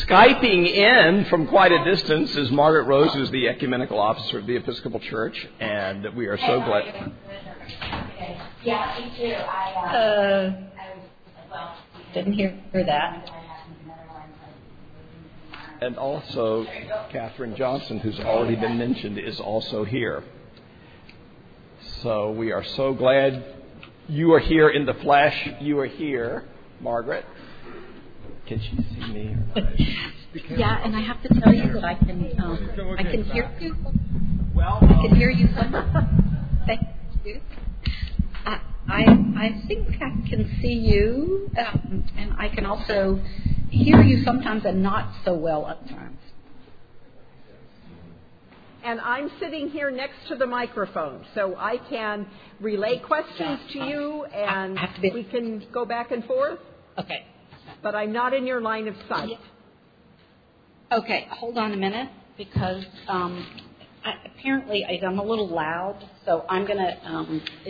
Skyping in from quite a distance is Margaret Rose, who's the ecumenical officer of the Episcopal Church, and we are so glad. Yeah, me too. Didn't hear that. And also, Catherine Johnson, who's already been mentioned, is also here. So we are so glad you are here in the flesh. You are here, Margaret. Can she see me? Yeah, and I have to tell you that I can hear you. I can hear you. Thank you. I think I can see you, and I can also hear you sometimes and not so well at times. And I'm sitting here next to the microphone, so I can relay questions to you, and we can go back and forth. Okay. But I'm not in your line of sight. Okay, hold on a minute, because apparently I'm a little loud, so I'm going to, I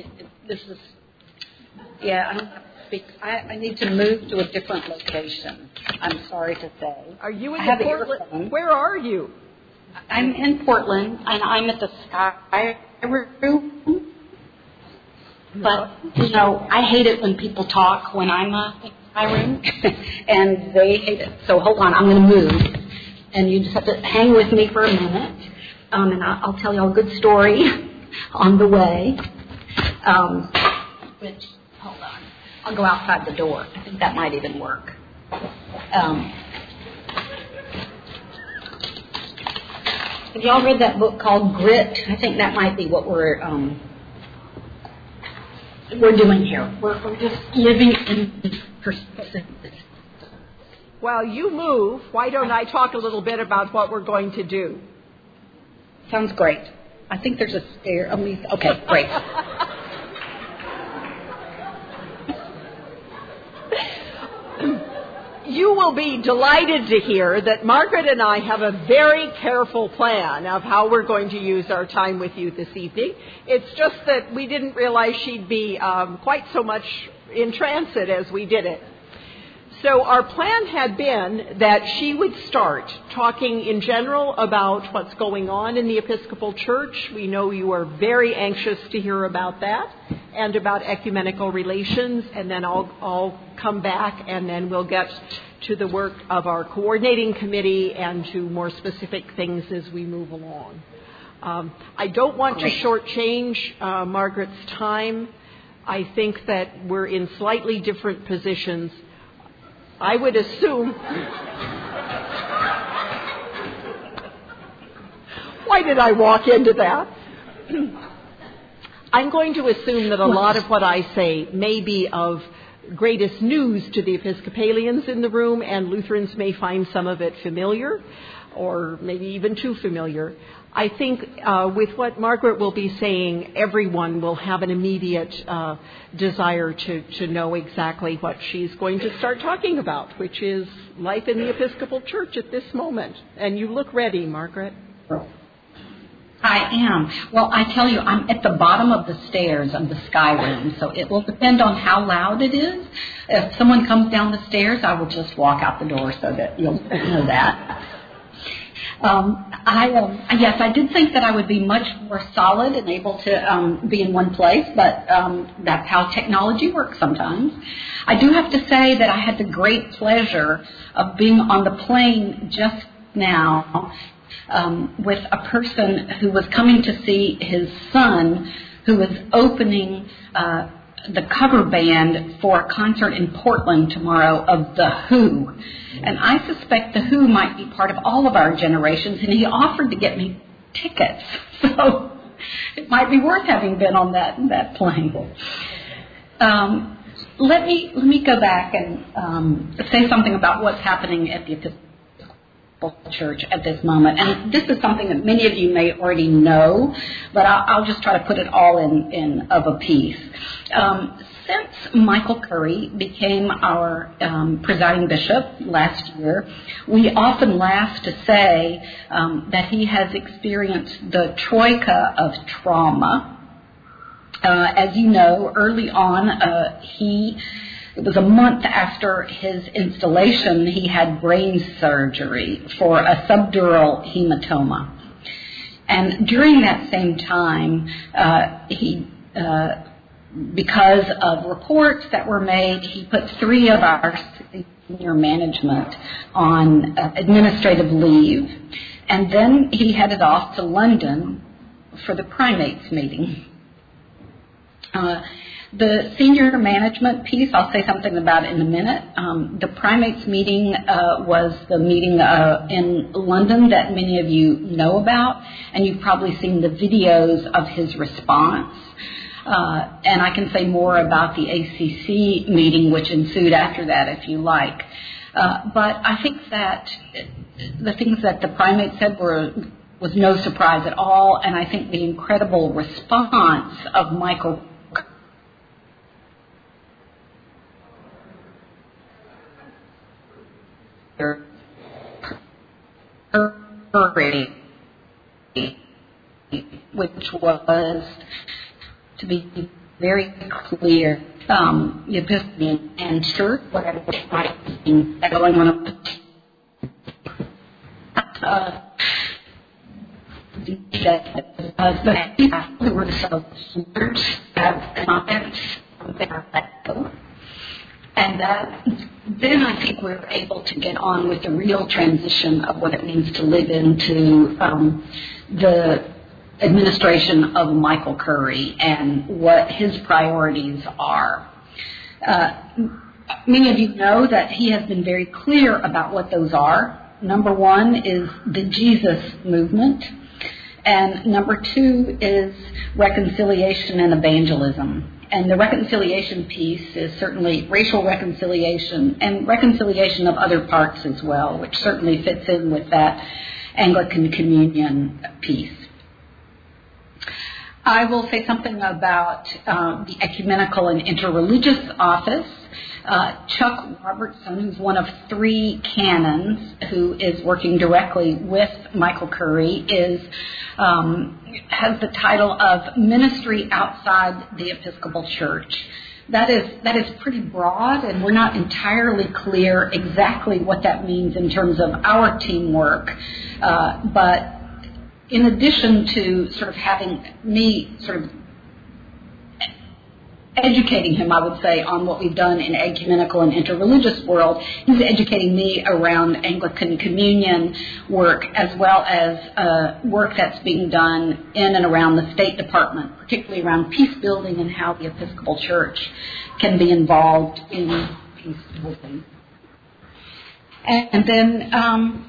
don't have to speak. I need to move to a different location, I'm sorry to say. Are you in Portland? Where are you? I'm in Portland, and I'm at the Sky Room. But, I hate it when people talk when I'm in the Sky Room, and they hate it. So hold on, I'm going to move. And you just have to hang with me for a minute, and I'll tell you a good story on the way. Hold on. I'll go outside the door. I think that might even work. Have y'all read that book called Grit? I think that might be what we're doing here. We're just living in perspective. While you move, why don't I talk a little bit about what we're going to do? Sounds great. I think there's a stair. Okay, great. You will be delighted to hear that Margaret and I have a very careful plan of how we're going to use our time with you this evening. It's just that we didn't realize she'd be quite so much in transit as we did it. So our plan had been that she would start talking in general about what's going on in the Episcopal Church. We know you are very anxious to hear about that and about ecumenical relations, and then I'll come back and then we'll get to the work of our coordinating committee and to more specific things as we move along. I don't want to shortchange Margaret's time. I think that we're in slightly different positions. I would assume... Why did I walk into that? I'm going to assume that a lot of what I say may be of greatest news to the Episcopalians in the room, and Lutherans may find some of it familiar, or maybe even too familiar. I think with what Margaret will be saying, everyone will have an immediate desire to know exactly what she's going to start talking about, which is life in the Episcopal Church at this moment. And you look ready, Margaret. I am. Well, I tell you, I'm at the bottom of the stairs of the Sky Room, so it will depend on how loud it is. If someone comes down the stairs, I will just walk out the door so that you'll know that. Yes, I did think that I would be much more solid and able to be in one place, but that's how technology works sometimes. I do have to say that I had the great pleasure of being on the plane just now with a person who was coming to see his son, who was opening the cover band for a concert in Portland tomorrow of The Who. And I suspect The Who might be part of all of our generations, and he offered to get me tickets. So it might be worth having been on that plane. Let me go back and say something about what's happening at the Episcopal Church at this moment. And this is something that many of you may already know, but I'll just try to put it all in of a piece. Since Michael Curry became our presiding bishop last year, we often laugh to say that he has experienced the troika of trauma. As you know, early on, he It was a month after his installation, he had brain surgery for a subdural hematoma. And during that same time, because of reports that were made, he put 3 of our senior management on administrative leave. And then he headed off to London for the primates meeting. The senior management piece, I'll say something about in a minute. The primates meeting was the meeting in London that many of you know about, and you've probably seen the videos of his response. And I can say more about the ACC meeting, which ensued after that, if you like. But I think that the things that the primates said was no surprise at all, and I think the incredible response of Michael Curry, which was, to be very clear, Episcopalian and church, whatever might be going on. The were so leaders have comments on their level. And then I think we're able to get on with the real transition of what it means to live into the administration of Michael Curry and what his priorities are. Many of you know that he has been very clear about what those are. Number 1 is the Jesus movement, and number 2 is reconciliation and evangelism. And the reconciliation piece is certainly racial reconciliation and reconciliation of other parts as well, which certainly fits in with that Anglican communion piece. I will say something about the Ecumenical and Interreligious Office. Chuck Robertson, who's one of 3 canons who is working directly with Michael Curry, has the title of Ministry Outside the Episcopal Church. That is pretty broad, and we're not entirely clear exactly what that means in terms of our teamwork. But in addition to sort of having me sort of educating him, I would say, on what we've done in ecumenical and interreligious world, he's educating me around Anglican communion work as well as work that's being done in and around the State Department, particularly around peace building and how the Episcopal Church can be involved in peace building. And then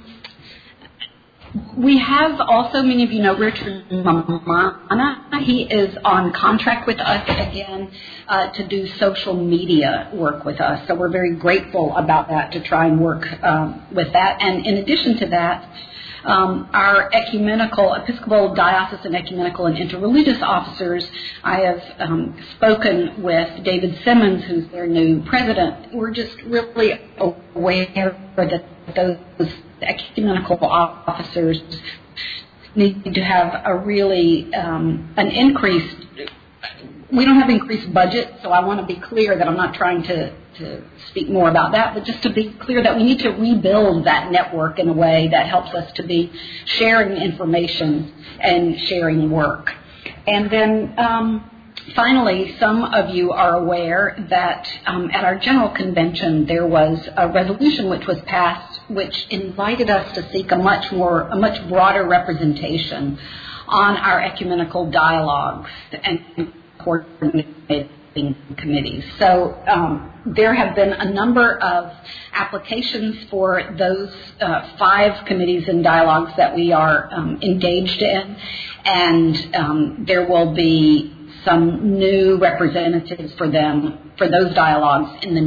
we have also, many of you know, Richard Mamana. He is on contract with us again to do social media work with us. So we're very grateful about that, to try and work with that. And in addition to that, our Episcopal Diocesan Ecumenical and Interreligious officers, I have spoken with David Simmons, who's their new president. We're just really aware that those ecumenical officers need to have a really an increased. We don't have increased budget, so I want to be clear that I'm not trying to speak more about that, but just to be clear that we need to rebuild that network in a way that helps us to be sharing information and sharing work. And then finally, some of you are aware that at our General Convention there was a resolution which was passed which invited us to seek a much broader representation on our ecumenical dialogues and coordinating committees. So there have been a number of applications for those 5 committees and dialogues that we are engaged in, and there will be some new representatives for them, for those dialogues in the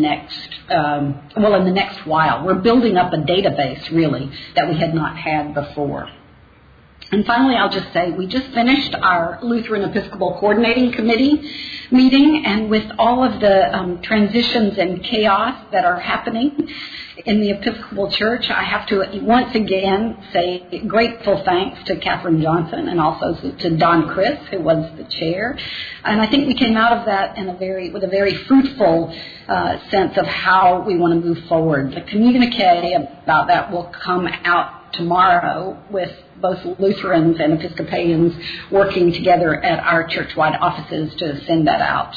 next while. We're building up a database, really, that we had not had before. And finally, I'll just say we just finished our Lutheran Episcopal Coordinating Committee meeting, and with all of the transitions and chaos that are happening in the Episcopal Church, I have to once again say grateful thanks to Catherine Johnson and also to Don Chris, who was the chair. And I think we came out of that with a very fruitful sense of how we want to move forward. The communique about that will come out tomorrow with both Lutherans and Episcopalians working together at our church-wide offices to send that out.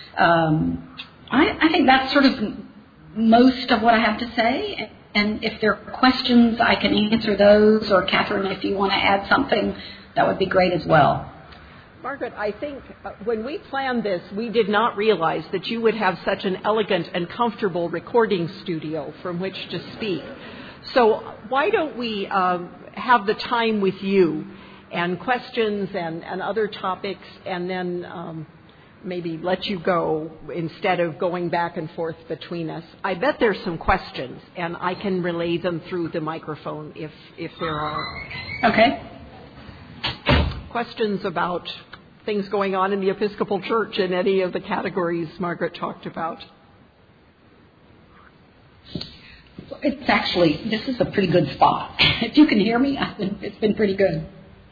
I think that's sort of most of what I have to say. And if there are questions, I can answer those. Or Catherine, if you want to add something, that would be great as well. Margaret, I think when we planned this, we did not realize that you would have such an elegant and comfortable recording studio from which to speak. So why don't we have the time with you and questions and other topics, and then maybe let you go instead of going back and forth between us. I bet there's some questions, and I can relay them through the microphone if there are. Okay. Questions about things going on in the Episcopal Church in any of the categories Margaret talked about. This is a pretty good spot. If you can hear me, it's been pretty good.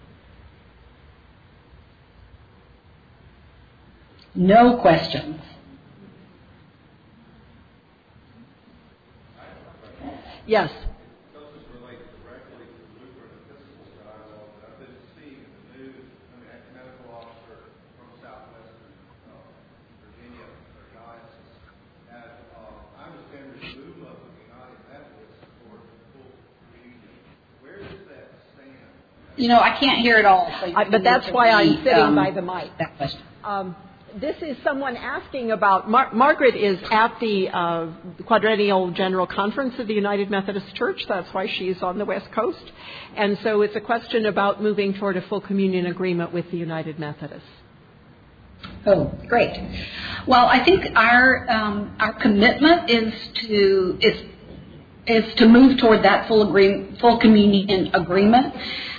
No questions. Yes. Doesn't relate directly to the Lutheran Episcopal dialogue, but I've been seeing in the news, a medical officer from southwestern Virginia, or diocese, had, I understand there's movement of the United Methodists for full communion. Where does that stand? I can't hear it all. So but that's why I'm sitting by the mic. That question. This is someone asking about, Margaret is at the Quadrennial General Conference of the United Methodist Church. That's why she's on the West Coast. And so it's a question about moving toward a full communion agreement with the United Methodists. Oh, great. Well, I think our commitment is to move toward that full communion agreement.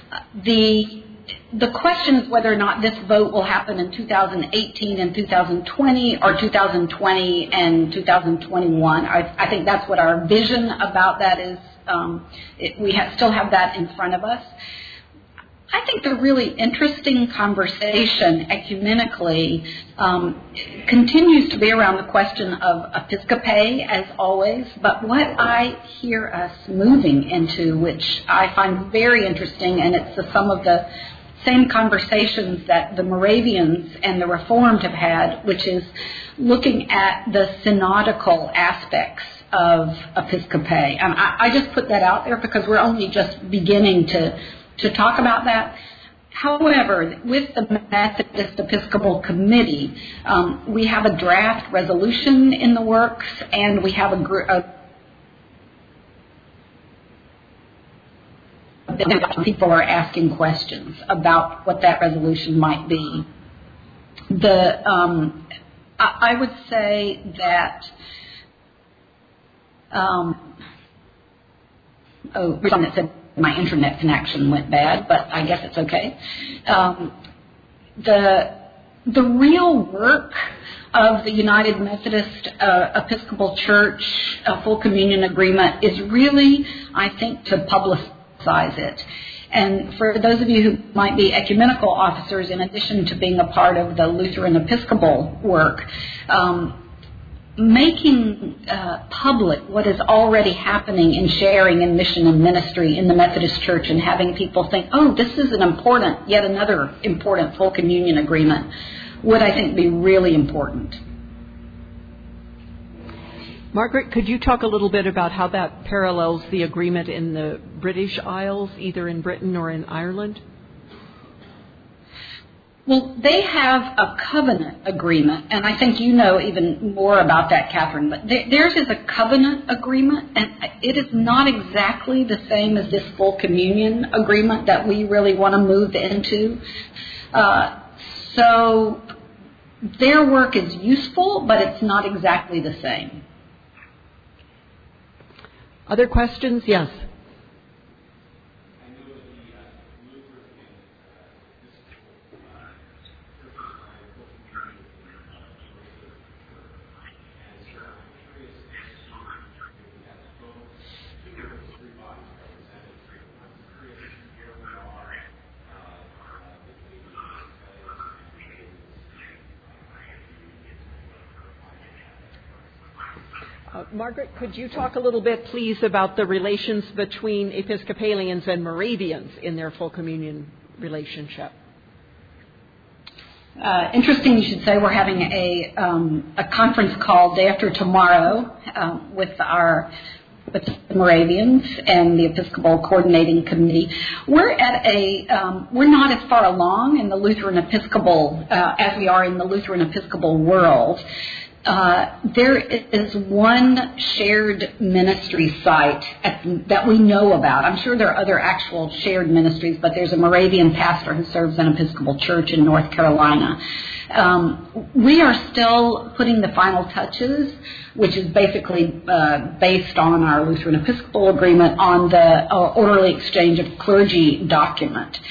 The question is whether or not this vote will happen in 2018 and 2020 or 2020 and 2021. I think that's what our vision about that is. We still have that in front of us. I think the really interesting conversation ecumenically continues to be around the question of episcopae, as always, but what I hear us moving into, which I find very interesting, and it's the sum of the same conversations that the Moravians and the Reformed have had, which is looking at the synodical aspects of episcopae. And I just put that out there because we're only just beginning to talk about that. However, with the Methodist Episcopal Committee, we have a draft resolution in the works, and we have people are asking questions about what that resolution might be. I would say that someone said my internet connection went bad, but I guess it's okay. The real work of the United Methodist Episcopal Church full communion agreement is really, I think, to publicize it. And for those of you who might be ecumenical officers, in addition to being a part of the Lutheran Episcopal work, making public what is already happening in sharing and mission and ministry in the Methodist Church, and having people think, oh, this is yet another important full communion agreement, would, I think, be really important. Margaret, could you talk a little bit about how that parallels the agreement in the British Isles, either in Britain or in Ireland? Well, they have a covenant agreement, and I think you know even more about that, Catherine, but theirs is a covenant agreement, and it is not exactly the same as this full communion agreement that we really want to move into. So their work is useful, but it's not exactly the same. Other questions? Yes. I know that the Lutherans Margaret, could you talk a little bit, please, about the relations between Episcopalians and Moravians in their full communion relationship? Interesting you should say we're having a conference call day after tomorrow with the Moravians and the Episcopal Coordinating Committee. We're not as far along in the Lutheran Episcopal as we are in the Lutheran Episcopal world. There is one shared ministry site that we know about. I'm sure there are other actual shared ministries, but there's a Moravian pastor who serves an Episcopal church in North Carolina. We are still putting the final touches, which is basically based on our Lutheran Episcopal agreement on the orderly exchange of clergy document.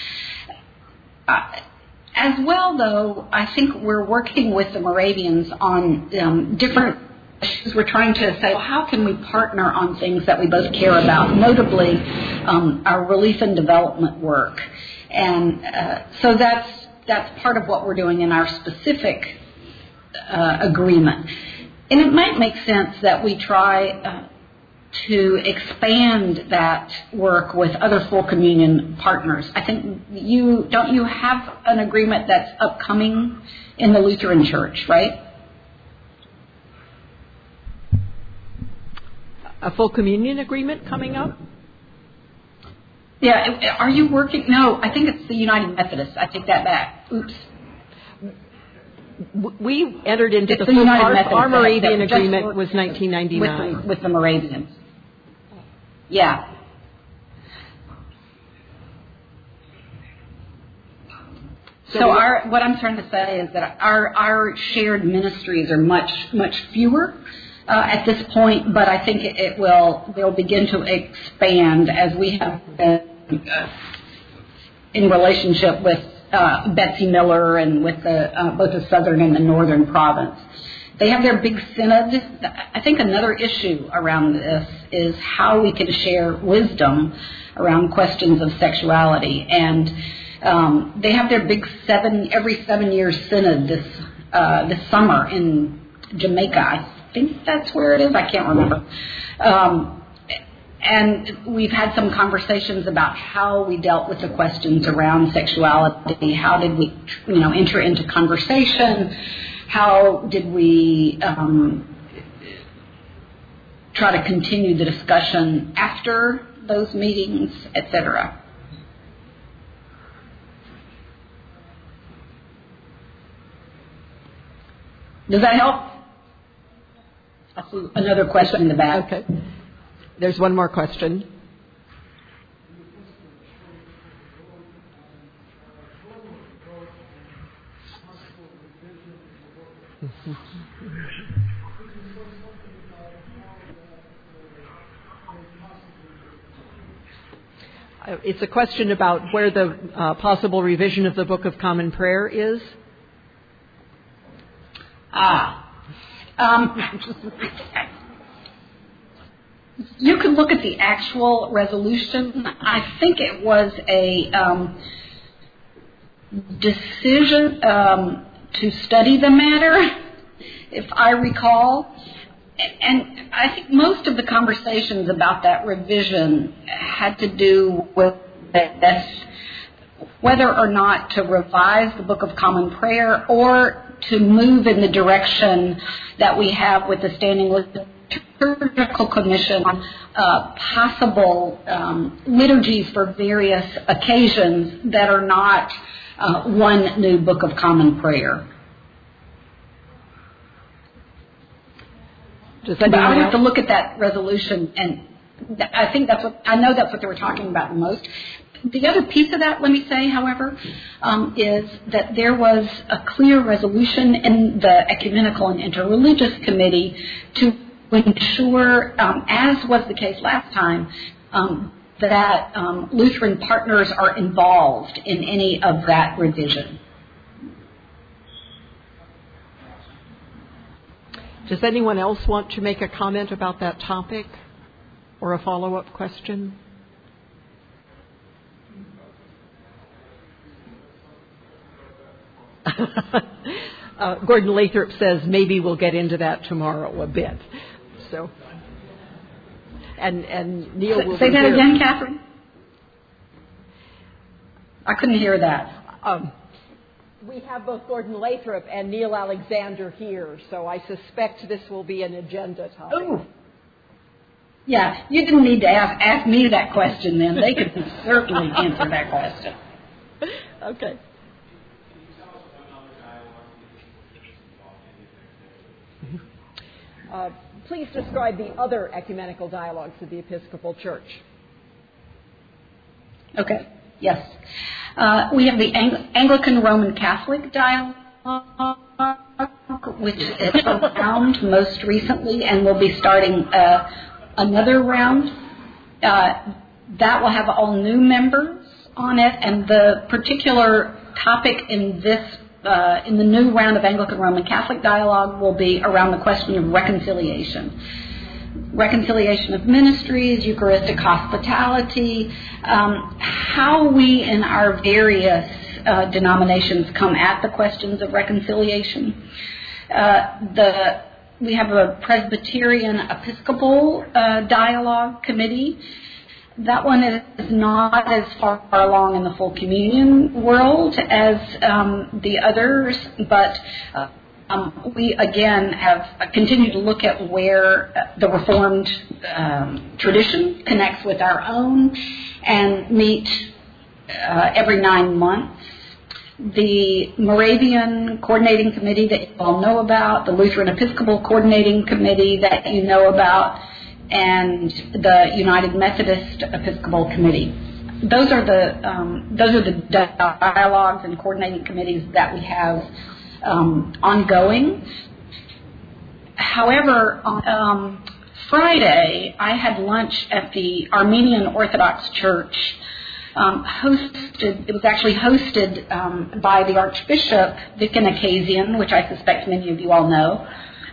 As well, though, I think we're working with the Moravians on different issues. We're trying to say, well, how can we partner on things that we both care about, notably our relief and development work. And so that's part of what we're doing in our specific agreement. And it might make sense that we try to expand that work with other full communion partners. I think don't you have an agreement that's upcoming in the Lutheran Church, right? A full communion agreement coming up? Yeah, are you working? No, I think it's the United Methodists. I take that back. Oops. We entered into the our Moravian agreement was 1999. With the Moravians. Yeah. So what I'm trying to say is that our shared ministries are much fewer at this point, but I think they'll begin to expand as we have been in relationship with Betsy Miller and with both the Southern and the Northern Province. They have their big synod. I think another issue around this is how we can share wisdom around questions of sexuality. And they have their big every 7-year synod this summer in Jamaica. I think that's where it is. I can't remember. And we've had some conversations about how we dealt with the questions around sexuality. How did we, enter into conversation? How did we try to continue the discussion after those meetings, etc.? Does that help? I see another question in the back. Okay. There's one more question. It's a question about where the possible revision of the Book of Common Prayer is. You can look at the actual resolution. I think it was a decision to study the matter, if I recall. And I think most of the conversations about that revision had to do with whether or not to revise the Book of Common Prayer or to move in the direction that we have with the Standing Liturgical Commission on possible liturgies for various occasions that are not one new Book of Common Prayer. But I would have to look at that resolution, and I know that's what they were talking about the most. The other piece of that, let me say, however, is that there was a clear resolution in the Ecumenical and Interreligious Committee to ensure, as was the case last time, that Lutheran partners are involved in any of that revision. Does anyone else want to make a comment about that topic or a follow-up question? Gordon Lathrop says maybe we'll get into that tomorrow a bit. So, and Neil will say be that here. again, Catherine. I couldn't hear that. We have both Gordon Lathrop and Neil Alexander here, so I suspect this will be an agenda topic. Oh, yeah. You didn't need to ask me that question then. They could certainly answer that question. Okay. Please describe the other ecumenical dialogues of the Episcopal Church. Okay. Yes. We have the Anglican Roman Catholic dialogue, which is around most recently, and we'll be starting another round. That will have all new members on it, and the particular topic in this in the new round of Anglican Roman Catholic dialogue will be around the question of reconciliation. Reconciliation of ministries, Eucharistic hospitality, how we in our various denominations come at the questions of reconciliation. We have a Presbyterian Episcopal dialogue committee. That one is not as far along in the full communion world as the others, but we again have continued to look at where the Reformed tradition connects with our own and meet every 9 months. The Moravian Coordinating Committee that you all know about, the Lutheran Episcopal Coordinating Committee that you know about, and the United Methodist Episcopal Committee. Those are the dialogues and coordinating committees that we have ongoing. However, on Friday, I had lunch at the Armenian Orthodox Church. It was actually hosted by the Archbishop Viken Akazian, which I suspect many of you all know,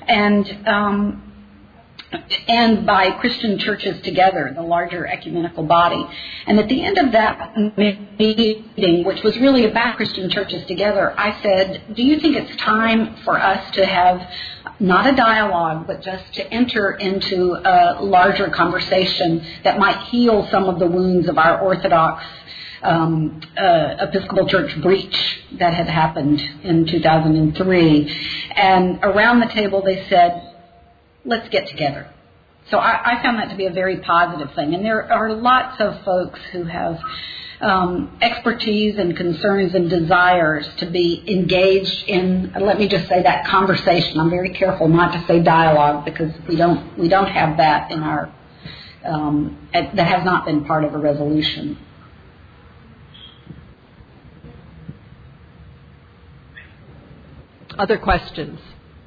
and by Christian Churches Together, the larger ecumenical body. And at the end of that meeting, which was really about Christian Churches Together, I said, do you think it's time for us to have not a dialogue, but just to enter into a larger conversation that might heal some of the wounds of our Orthodox Episcopal Church breach that had happened in 2003? And around the table they said, let's get together. So I found that to be a very positive thing. And there are lots of folks who have expertise and concerns and desires to be engaged in, let me just say, that conversation. I'm very careful not to say dialogue because we don't have that in our, that has not been part of a resolution. Other questions?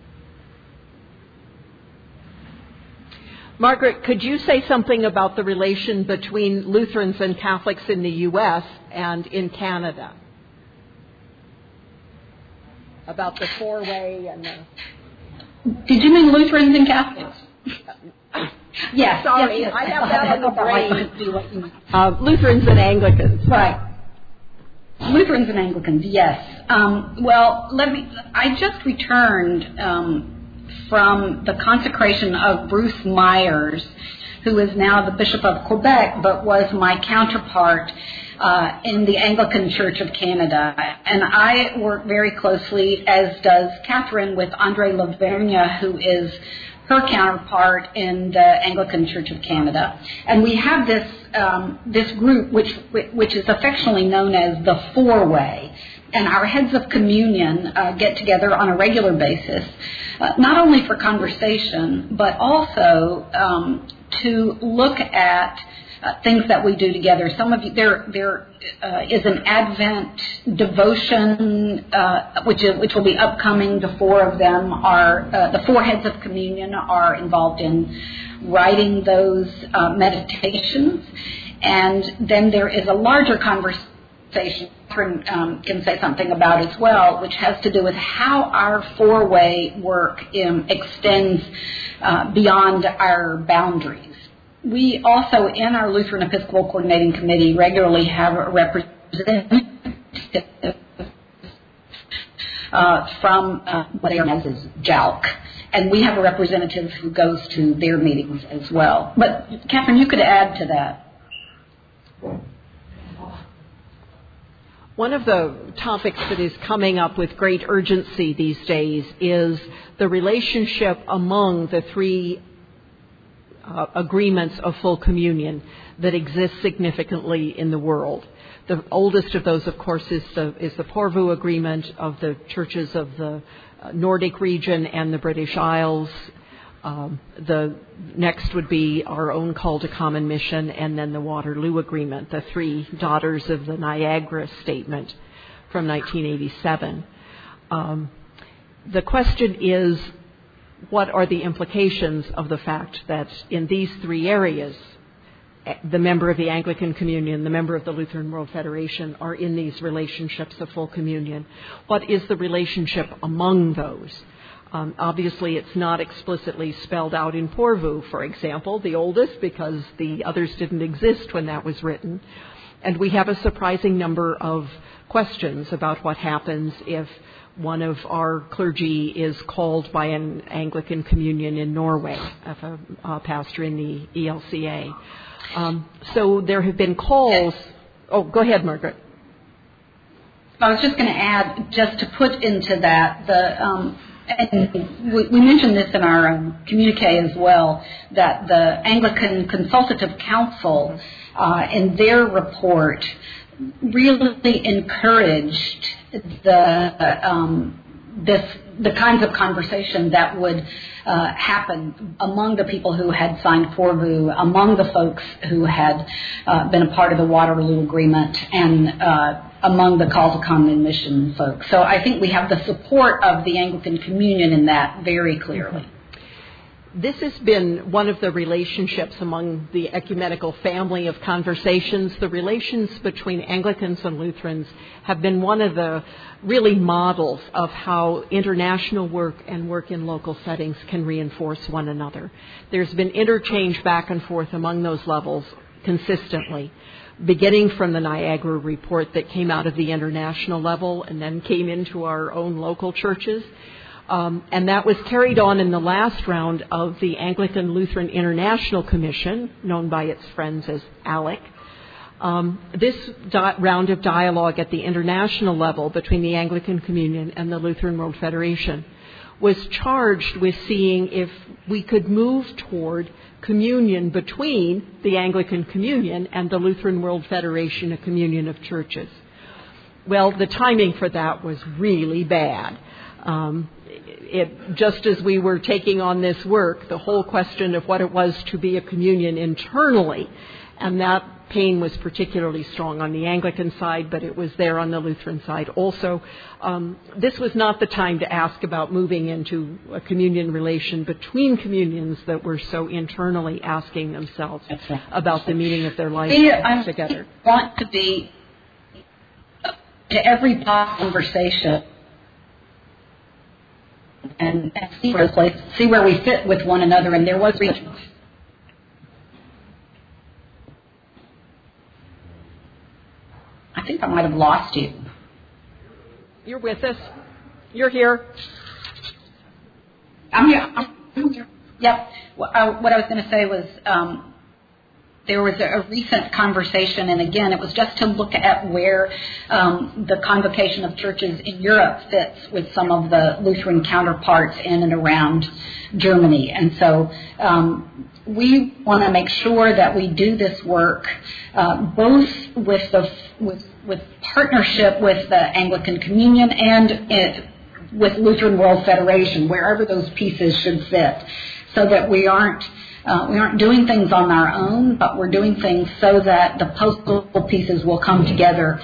Margaret, could you say something about the relation between Lutherans and Catholics in the U.S. and in Canada? About the four-way and the... Did you mean Lutherans and Catholics? Yes. Sorry, yes. I have that on the brain. Lutherans and Anglicans. Right. Lutherans and Anglicans, yes. Well, I just returned from the consecration of Bruce Myers, who is now the Bishop of Quebec, but was my counterpart in the Anglican Church of Canada. And I work very closely, as does Catherine, with Andre Lavergne, who is her counterpart in the Anglican Church of Canada. And we have this group, which is affectionately known as the Four-Way. And our heads of communion get together on a regular basis, not only for conversation, but also to look at things that we do together. Some of you, there is an Advent devotion, which will be upcoming. The four of them are, the four heads of communion are involved in writing those meditations. And then there is a larger conversation Catherine can say something about as well, which has to do with how our four-way work extends beyond our boundaries. We also, in our Lutheran Episcopal Coordinating Committee, regularly have a representative from what they are known as JALC. and we have a representative who goes to their meetings as well. But, Catherine, you could add to that. One of the topics that is coming up with great urgency these days is the relationship among the three agreements of full communion that exist significantly in the world. The oldest of those, of course, is the Porvoo Agreement of the churches of the Nordic region and the British Isles. The next would be our own Call to Common Mission, and then the Waterloo Agreement, the three daughters of the Niagara Statement from 1987. The question is, what are the implications of the fact that in these three areas, the member of the Anglican Communion, the member of the Lutheran World Federation are in these relationships of full communion? What is the relationship among those? Obviously, it's not explicitly spelled out in Porvoo, for example, the oldest, because the others didn't exist when that was written. And we have a surprising number of questions about what happens if one of our clergy is called by an Anglican communion in Norway, as a pastor in the ELCA. So there have been calls. Oh, go ahead, Margaret. I was just going to add, just to put into that, and we mentioned this in our communique as well, that the Anglican Consultative Council, in their report, really encouraged the kinds of conversation that would happen among the people who had signed Porvoo, among the folks who had been a part of the Waterloo Agreement, and among the Call to Common Mission folks. So I think we have the support of the Anglican Communion in that very clearly. This has been one of the relationships among the ecumenical family of conversations. The relations between Anglicans and Lutherans have been one of the really models of how international work and work in local settings can reinforce one another. There's been interchange back and forth among those levels consistently, beginning from the Niagara report that came out of the international level and then came into our own local churches. And that was carried on in the last round of the Anglican Lutheran International Commission, known by its friends as ALEC. This round of dialogue at the international level between the Anglican Communion and the Lutheran World Federation was charged with seeing if we could move toward communion between the Anglican Communion and the Lutheran World Federation, a communion of churches. Well, the timing for that was really bad. Just as we were taking on this work, the whole question of what it was to be a communion internally, and that pain was particularly strong on the Anglican side, but it was there on the Lutheran side also. This was not the time to ask about moving into a communion relation between communions that were so internally asking themselves about the meaning of their life together. I want to be to every conversation and see where we fit with one another, and there was I think I might have lost you. You're with us. You're here. I'm here. Yep. What I was going to say was there was a recent conversation, and again, it was just to look at where the Convocation of Churches in Europe fits with some of the Lutheran counterparts in and around Germany. And so we want to make sure that we do this work both with partnership with the Anglican Communion and with Lutheran World Federation, wherever those pieces should fit, so that we aren't doing things on our own, but we're doing things so that the postal pieces will come together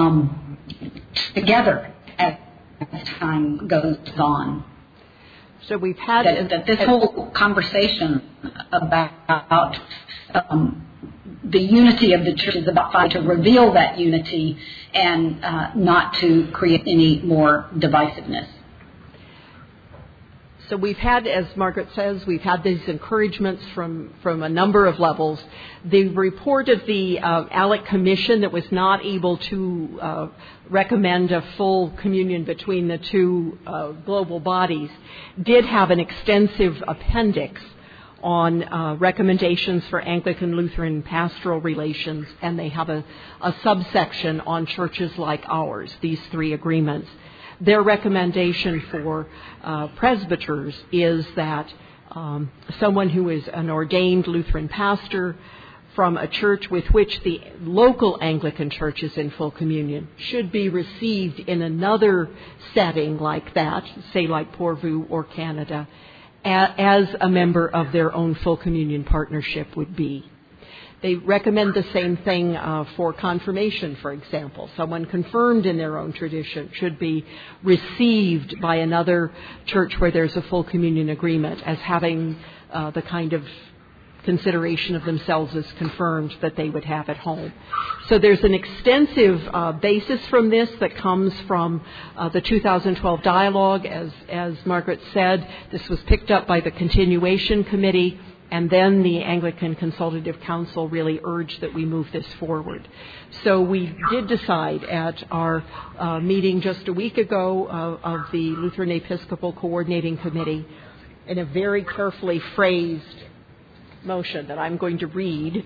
as time goes on. So we've had that this whole conversation about the unity of the church is about trying to reveal that unity and not to create any more divisiveness. So we've had, as Margaret says, we've had these encouragements from a number of levels. The report of the ALEC Commission that was not able to recommend a full communion between the two global bodies did have an extensive appendix on recommendations for Anglican-Lutheran pastoral relations, and they have a subsection on churches like ours, these three agreements. Their recommendation for presbyters is that someone who is an ordained Lutheran pastor from a church with which the local Anglican church is in full communion should be received in another setting like that, say like Porvoo or Canada, as a member of their own full communion partnership would be. They recommend the same thing for confirmation, for example. Someone confirmed in their own tradition should be received by another church where there's a full communion agreement as having the kind of consideration of themselves as confirmed that they would have at home. So there's an extensive basis from this that comes from the 2012 dialogue. As Margaret said, this was picked up by the Continuation Committee, and then the Anglican Consultative Council really urged that we move this forward. So we did decide at our meeting just a week ago of the Lutheran Episcopal Coordinating Committee, in a very carefully phrased motion that I'm going to read,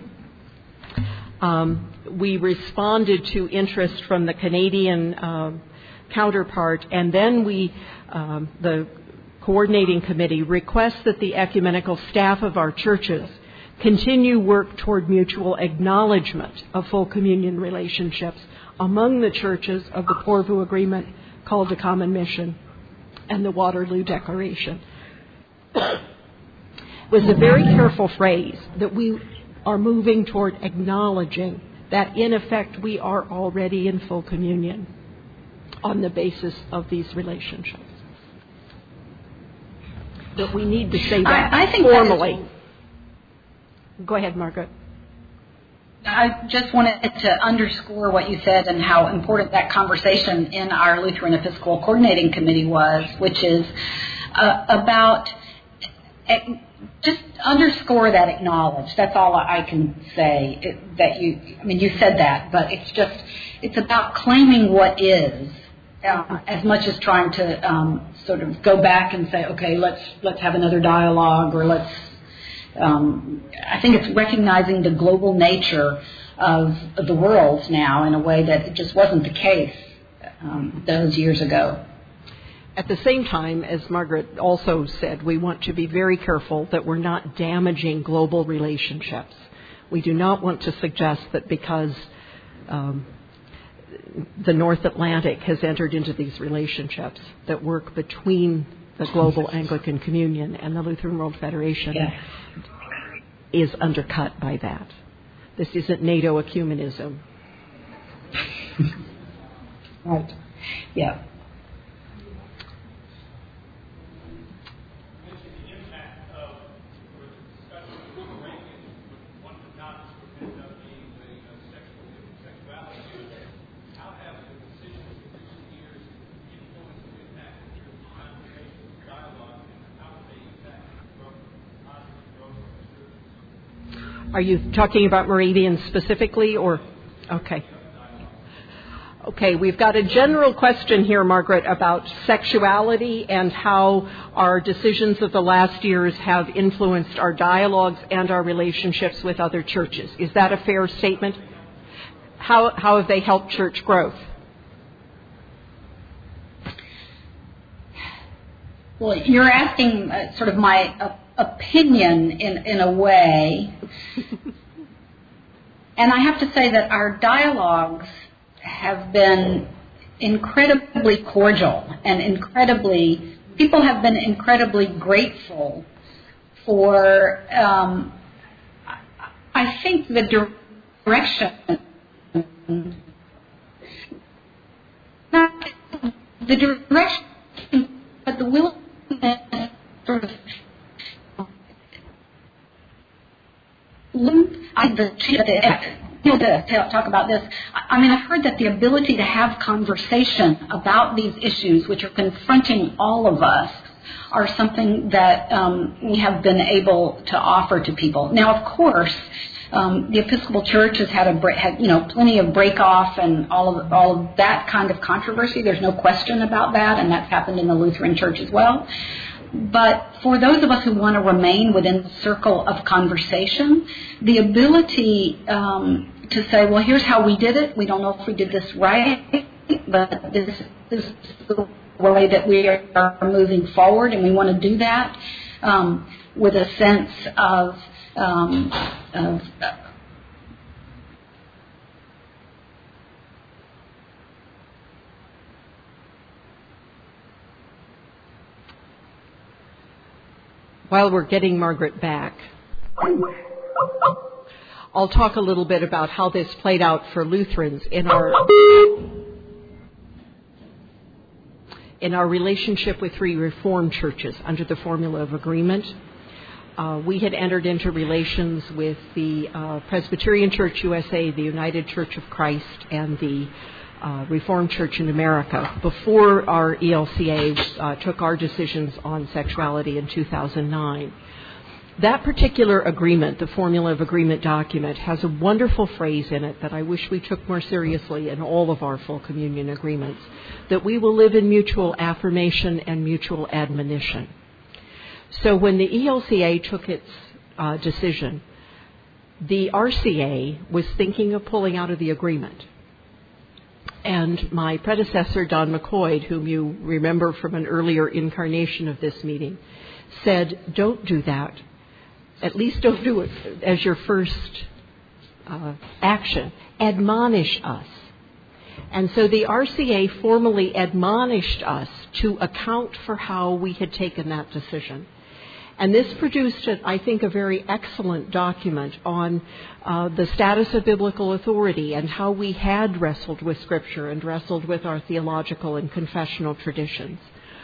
we responded to interest from the Canadian counterpart, and then the Coordinating Committee requests that the ecumenical staff of our churches continue work toward mutual acknowledgement of full communion relationships among the churches of the Porvoo Agreement, Call to Common Mission, and the Waterloo Declaration. It was a very careful phrase that we are moving toward acknowledging that, in effect, we are already in full communion on the basis of these relationships. That we need to say that I think formally. Go ahead, Margaret. I just wanted to underscore what you said and how important that conversation in our Lutheran Episcopal Coordinating Committee was, which is about just underscore that acknowledge. That's all I can say. You said that, but it's about claiming what is. As much as trying to sort of go back and say, okay, let's have another dialogue, or let's. I think it's recognizing the global nature of the world now in a way that it just wasn't the case those years ago. At the same time, as Margaret also said, we want to be very careful that we're not damaging global relationships. We do not want to suggest that because the North Atlantic has entered into these relationships that work between the global Anglican Communion and the Lutheran World Federation is undercut by that. This isn't NATO ecumenism. Right. Yeah. Are you talking about Moravians specifically, or? Okay. Okay, we've got a general question here, Margaret, about sexuality and how our decisions of the last years have influenced our dialogues and our relationships with other churches. Is that a fair statement? How have they helped church growth? Well, you're asking sort of my opinion in a way. And I have to say that our dialogues have been incredibly cordial and people have been incredibly grateful for, I think, the direction, not the direction, but the willingness sort of to talk about this. I mean, I've heard that the ability to have conversation about these issues, which are confronting all of us, are something that we have been able to offer to people. Now, of course, the Episcopal Church has had plenty of break off and all of that kind of controversy. There's no question about that, and that's happened in the Lutheran Church as well. But for those of us who want to remain within the circle of conversation, the ability to say, well, here's how we did it. We don't know if we did this right, but this is the way that we are moving forward, and we want to do that with a sense of While we're getting Margaret back, I'll talk a little bit about how this played out for Lutherans in our relationship with three Reformed churches under the Formula of Agreement. We had entered into relations with the Presbyterian Church USA, the United Church of Christ, and the Reformed Church in America before our ELCA took our decisions on sexuality in 2009. That particular agreement, the Formula of Agreement document, has a wonderful phrase in it that I wish we took more seriously in all of our full communion agreements, that we will live in mutual affirmation and mutual admonition. So when the ELCA took its decision, the RCA was thinking of pulling out of the agreement. And my predecessor, Don McCoy, whom you remember from an earlier incarnation of this meeting, said, don't do that. At least don't do it as your first action. Admonish us. And so the RCA formally admonished us to account for how we had taken that decision. And this produced, I think, a very excellent document on the status of biblical authority and how we had wrestled with Scripture and wrestled with our theological and confessional traditions.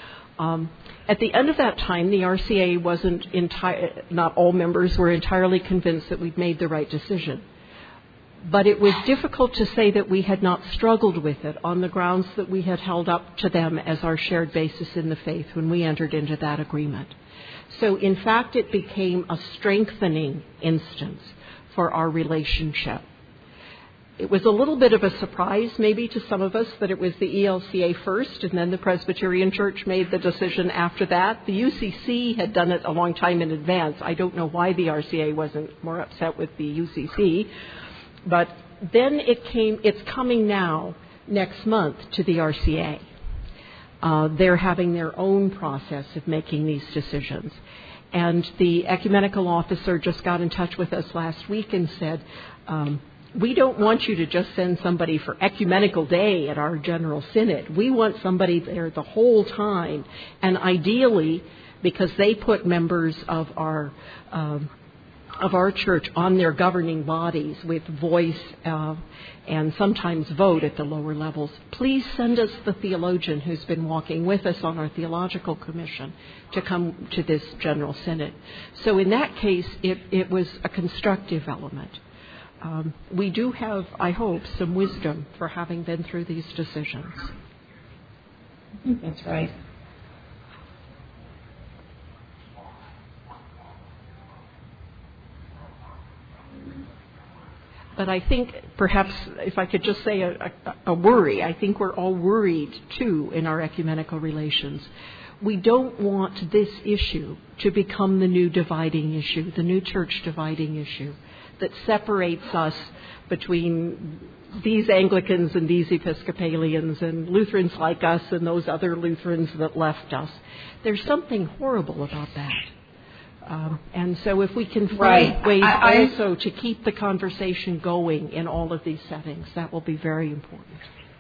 At the end of that time, the RCA wasn't not all members were entirely convinced that we'd made the right decision. But it was difficult to say that we had not struggled with it on the grounds that we had held up to them as our shared basis in the faith when we entered into that agreement. So, in fact, it became a strengthening instance for our relationship. It was a little bit of a surprise, maybe, to some of us that it was the ELCA first, and then the Presbyterian Church made the decision after that. The UCC had done it a long time in advance. I don't know why the RCA wasn't more upset with the UCC. But then it's coming now, next month, to the RCA. They're having their own process of making these decisions. And the ecumenical officer just got in touch with us last week and said, we don't want you to just send somebody for ecumenical day at our General Synod. We want somebody there the whole time. And ideally, because they put members of our church on their governing bodies with voice and sometimes vote at the lower levels, please send us the theologian who's been walking with us on our theological commission to come to this General Synod. So in that case, it was a constructive element. We do have, I hope, some wisdom for having been through these decisions. That's right. But I think perhaps if I could just say a worry, I think we're all worried too in our ecumenical relations. We don't want this issue to become the new dividing issue, the new church dividing issue that separates us between these Anglicans and these Episcopalians and Lutherans like us and those other Lutherans that left us. There's something horrible about that. And so if we can find ways also to keep the conversation going in all of these settings, that will be very important.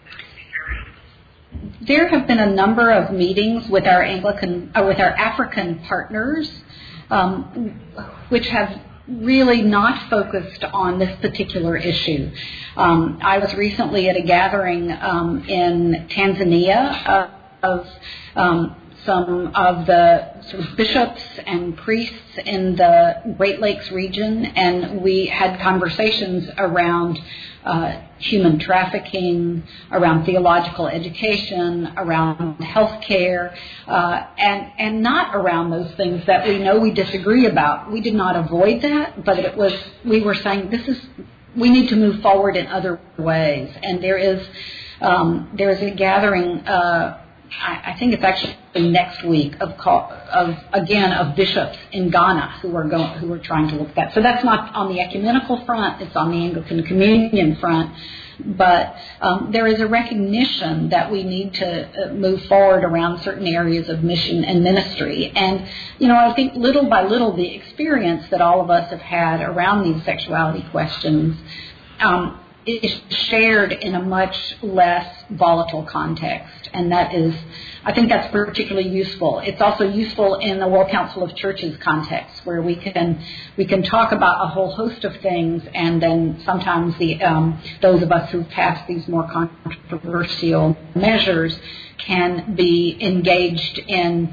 There have been a number of meetings with our with our African partners, which have really not focused on this particular issue. I was recently at a gathering in Tanzania of some of the sort of bishops and priests in the Great Lakes region, and we had conversations around human trafficking, around theological education, around health care, and not around those things that we know we disagree about. We did not avoid that, but we were saying we need to move forward in other ways. And there is a gathering, I think it's actually next week, of bishops in Ghana who are trying to look at that. So that's not on the ecumenical front; it's on the Anglican Communion front. But there is a recognition that we need to move forward around certain areas of mission and ministry. And I think little by little, the experience that all of us have had around these sexuality questions is shared in a much less volatile context, and I think that's particularly useful. It's also useful in the World Council of Churches context, where we can talk about a whole host of things, and then sometimes those of us who've passed these more controversial measures can be engaged in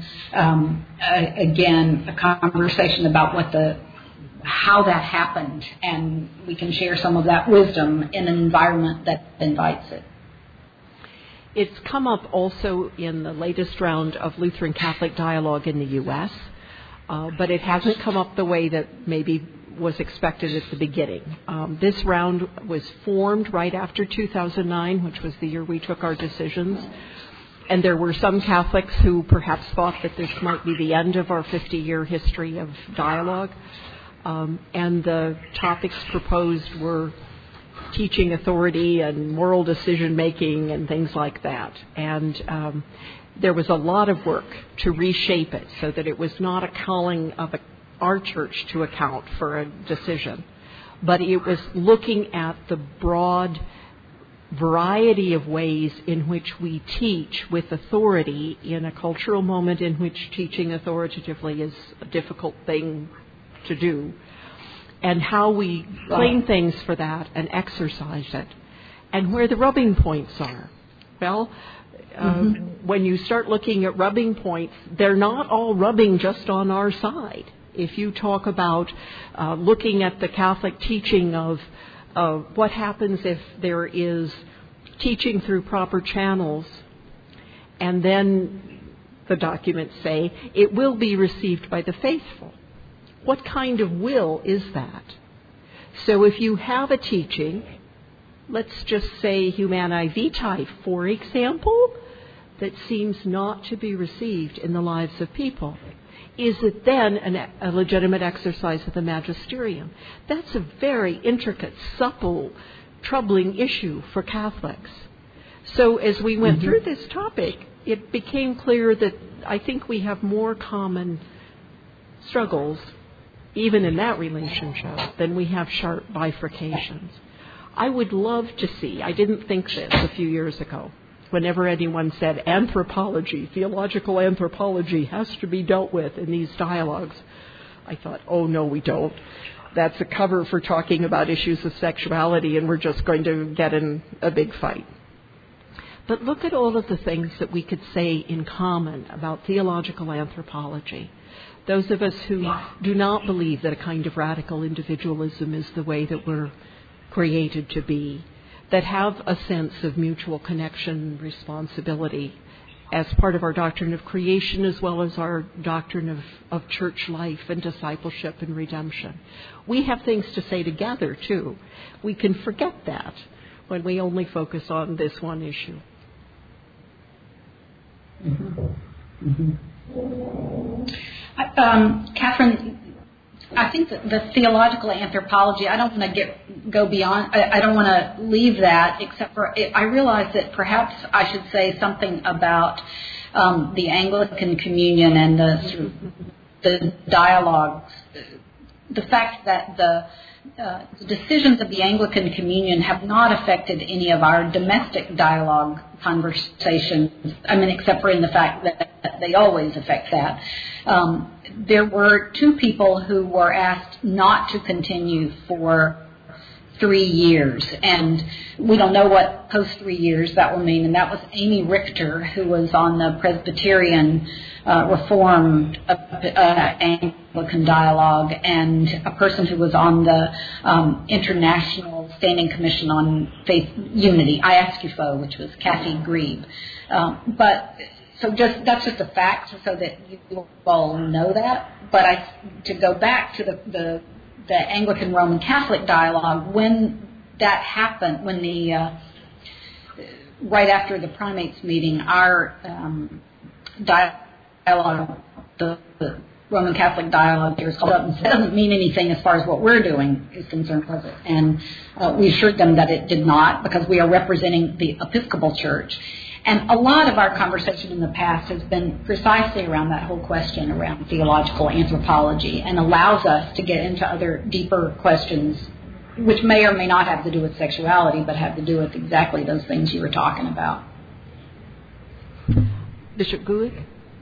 a conversation about how that happened, and we can share some of that wisdom in an environment that invites it. It's come up also in the latest round of Lutheran Catholic dialogue in the U.S., but it hasn't come up the way that maybe was expected at the beginning. This round was formed right after 2009, which was the year we took our decisions, and there were some Catholics who perhaps thought that this might be the end of our 50-year history of dialogue. And the topics proposed were teaching authority and moral decision-making and things like that. And there was a lot of work to reshape it so that it was not a calling of our church to account for a decision, but it was looking at the broad variety of ways in which we teach with authority in a cultural moment in which teaching authoritatively is a difficult thing to do, and how we claim things for that and exercise it, and where the rubbing points are. Well, when you start looking at rubbing points, they're not all rubbing just on our side. If you talk about looking at the Catholic teaching of what happens if there is teaching through proper channels, and then the documents say it will be received by the faithful. What kind of will is that? So if you have a teaching, let's just say Humanae Vitae, for example, that seems not to be received in the lives of people, is it then a legitimate exercise of the magisterium? That's a very intricate, supple, troubling issue for Catholics. So as we went through this topic, it became clear that I think we have more common struggles even in that relationship, then we have sharp bifurcations. I would love to see, I didn't think this a few years ago, whenever anyone said anthropology, theological anthropology has to be dealt with in these dialogues, I thought, oh no, we don't. That's a cover for talking about issues of sexuality, and we're just going to get in a big fight. But look at all of the things that we could say in common about theological anthropology. Those of us who do not believe that a kind of radical individualism is the way that we're created to be, that have a sense of mutual connection, responsibility as part of our doctrine of creation as well as our doctrine of church life and discipleship and redemption. We have things to say together, too. We can forget that when we only focus on this one issue. Catherine, I think that the theological anthropology, I don't want to go beyond, I don't want to leave that, except for I realize that perhaps I should say something about the Anglican Communion and the dialogues. The fact that the decisions of the Anglican Communion have not affected any of our domestic dialogue conversations, except for in the fact that they always affect that. There were 2 people who were asked not to continue for 3 years, and we don't know what post 3 years that will mean, and that was Amy Richter, who was on the Presbyterian Reformed Anglican Dialogue, and a person who was on the International Standing Commission on Faith Unity, IASCUFO, which was Kathy Grebe. That's just a fact, so that you all know that. But to go back to the Anglican Roman Catholic dialogue, when that happened, when right after the primates meeting, our dialogue, the Roman Catholic dialogue here is called up and said, it doesn't mean anything as far as what we're doing is concerned, was it? And we assured them that it did not, because we are representing the Episcopal Church. And a lot of our conversation in the past has been precisely around that whole question around theological anthropology, and allows us to get into other deeper questions, which may or may not have to do with sexuality, but have to do with exactly those things you were talking about. Bishop Gulick?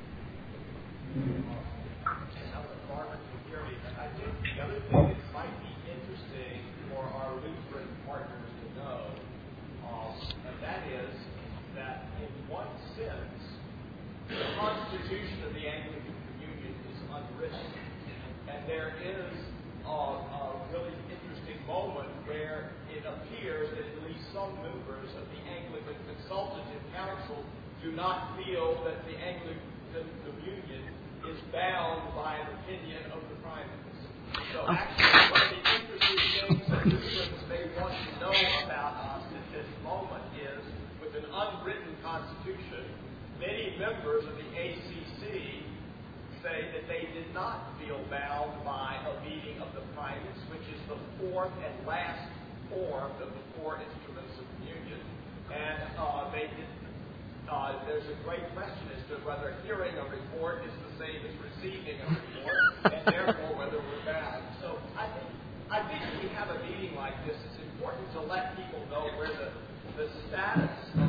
Do not feel that the Anglican Communion is bound by an opinion of the primates. So actually, one of the interesting things that Lutherans may want to know about us at this moment is, with an unwritten constitution, many members of the ACC say that they did not feel bound by a meeting of the primates, which is the fourth and last form of the four instruments of communion. And they did. There's a great question as to whether hearing a report is the same as receiving a report, and therefore whether we're bound. So I think when we have a meeting like this, it's important to let people know where the status of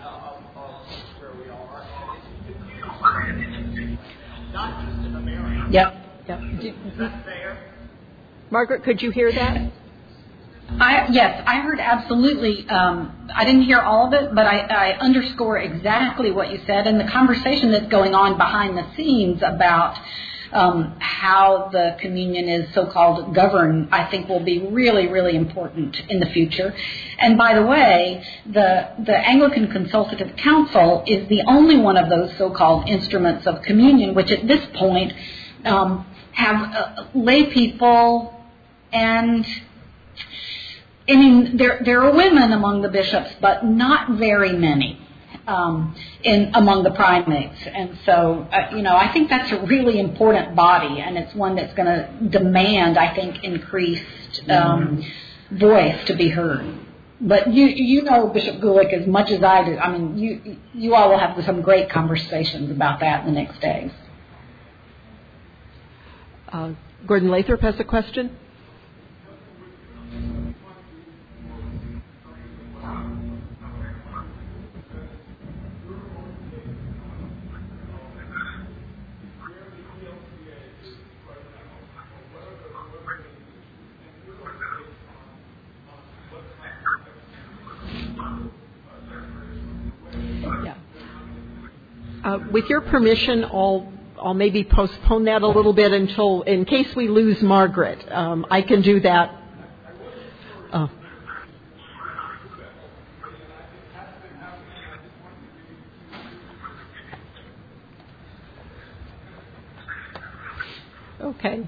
where we are, and it's confusing, not just in America. Yep. Is that fair? Margaret, could you hear that? Yes, I heard absolutely. I didn't hear all of it, but I underscore exactly what you said, and the conversation that's going on behind the scenes about how the communion is so-called governed, I think will be really, really important in the future. And by the way, the Anglican Consultative Council is the only one of those so-called instruments of communion, which at this point have lay people and... I mean, there are women among the bishops, but not very many among the primates. And so, I think that's a really important body, and it's one that's going to demand, I think, increased voice to be heard. But you know Bishop Gulick as much as I do. I mean, you all will have some great conversations about that in the next days. Gordon Lathrop has a question. With your permission, I'll maybe postpone that a little bit until, in case we lose Margaret. I can do that. Oh. Okay.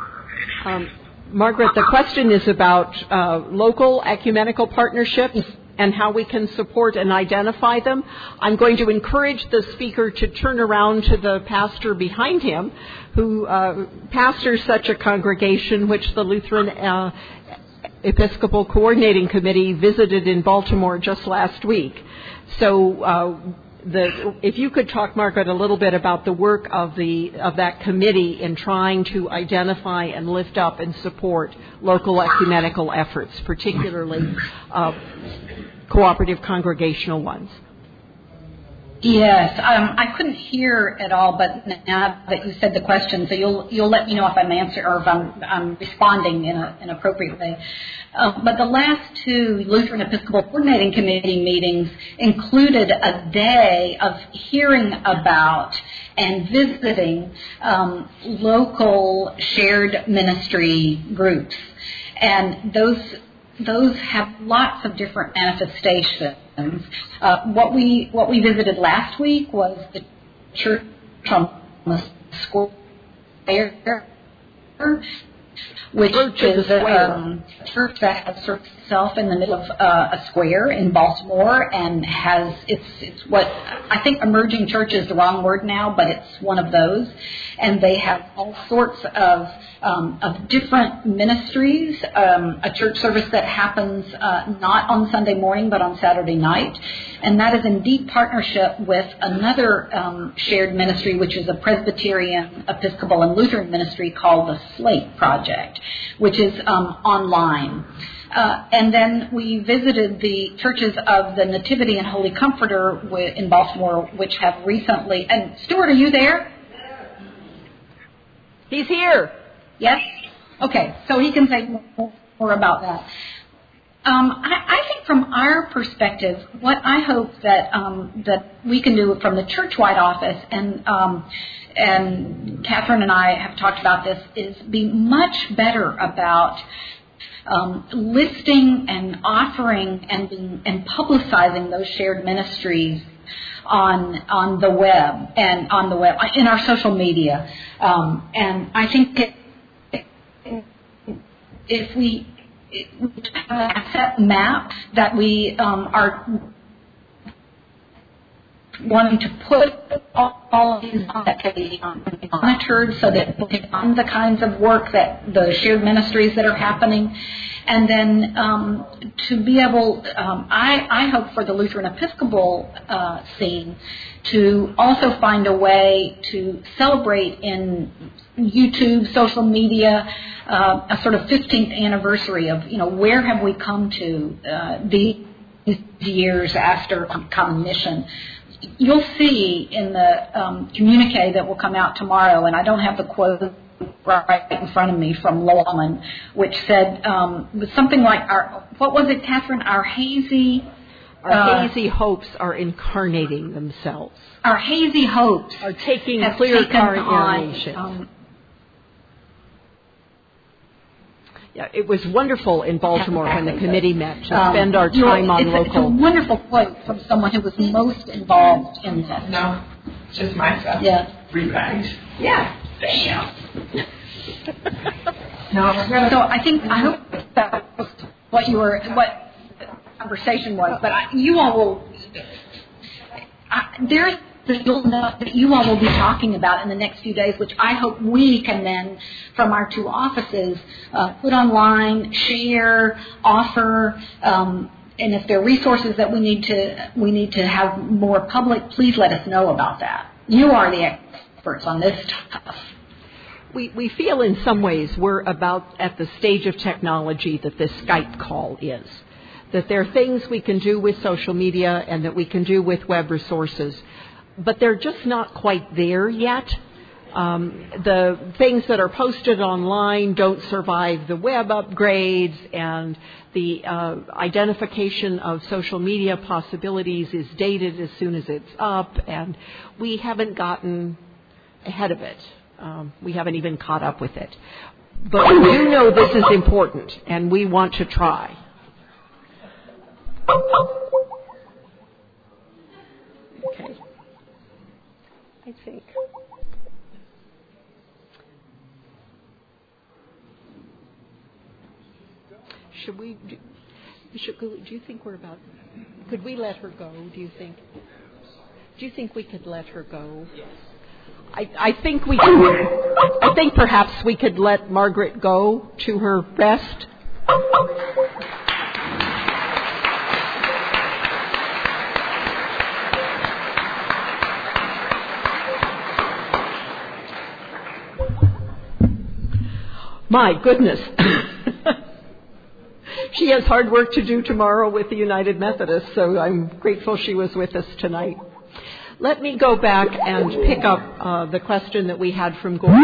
Margaret, the question is about local ecumenical partnerships and how we can support and identify them. I'm going to encourage the speaker to turn around to the pastor behind him, who pastors such a congregation, which the Lutheran Episcopal Coordinating Committee visited in Baltimore just last week. So if you could talk, Margaret, a little bit about the work of that committee in trying to identify and lift up and support local ecumenical efforts, particularly cooperative congregational ones. Yes, I couldn't hear at all, but now that you said the question, so you'll let me know if I'm answering or if I'm responding in an appropriate way. But the last two Lutheran Episcopal Coordinating Committee meetings included a day of hearing about and visiting local shared ministry groups, and those have lots of different manifestations. What we visited last week was the church on the square, which is a church that has sort of itself in the middle of a square in Baltimore, and has it's what I think emerging church is the wrong word now, but it's one of those, and they have all sorts of different ministries, a church service that happens not on Sunday morning but on Saturday night, and that is in deep partnership with another shared ministry, which is a Presbyterian, Episcopal, and Lutheran ministry called the Slate Project, which is online. And then we visited the churches of the Nativity and Holy Comforter in Baltimore, which have recently... And Stuart, are you there? He's here. Yes? Okay, so he can say more about that. I think from our perspective, what I hope that we can do from the church-wide office, and Catherine and I have talked about this, is be much better about listing and offering and publicizing those shared ministries on the web in our social media, and I think if we have an asset map that we are wanting to put all of these on that can be monitored so that we can find the kinds of work that the shared ministries that are happening. And then to be able, I hope for the Lutheran Episcopal scene to also find a way to celebrate in YouTube, social media, a sort of 15th anniversary of, where have we come to these years after common mission. You'll see in the communique that will come out tomorrow, and I don't have the quote right in front of me from Lowellman, which said something like, what was it, Catherine? Our hazy hopes are incarnating themselves. Our hazy hopes are taking clear incarnation. Yeah, it was wonderful in Baltimore when the committee met to spend our time on local. It's a wonderful quote from someone who was most involved in this. No, just my stuff. Yeah. 3 bags. Yeah. Damn. So I hope that was what the conversation was, but you all will. There's you'll know that you all will be talking about in the next few days, which I hope we can then, from our two offices, put online, share, offer, and if there are resources that we need to have more public, please let us know about that. You are the experts on this stuff. We feel in some ways we're about at the stage of technology that this Skype call is. That there are things we can do with social media and that we can do with web resources, but they're just not quite there yet. The things that are posted online don't survive the web upgrades, and the identification of social media possibilities is dated as soon as it's up, and we haven't gotten ahead of it. We haven't even caught up with it. But we do know this is important, and we want to try. Okay. I think. Should we Bishop Gooley, do you think could we let her go, do you think? Do you think we could let her go? Yes. I think perhaps we could let Margaret go to her rest. My goodness. She has hard work to do tomorrow with the United Methodists, so I'm grateful she was with us tonight. Let me go back and pick up the question that we had from Gordon.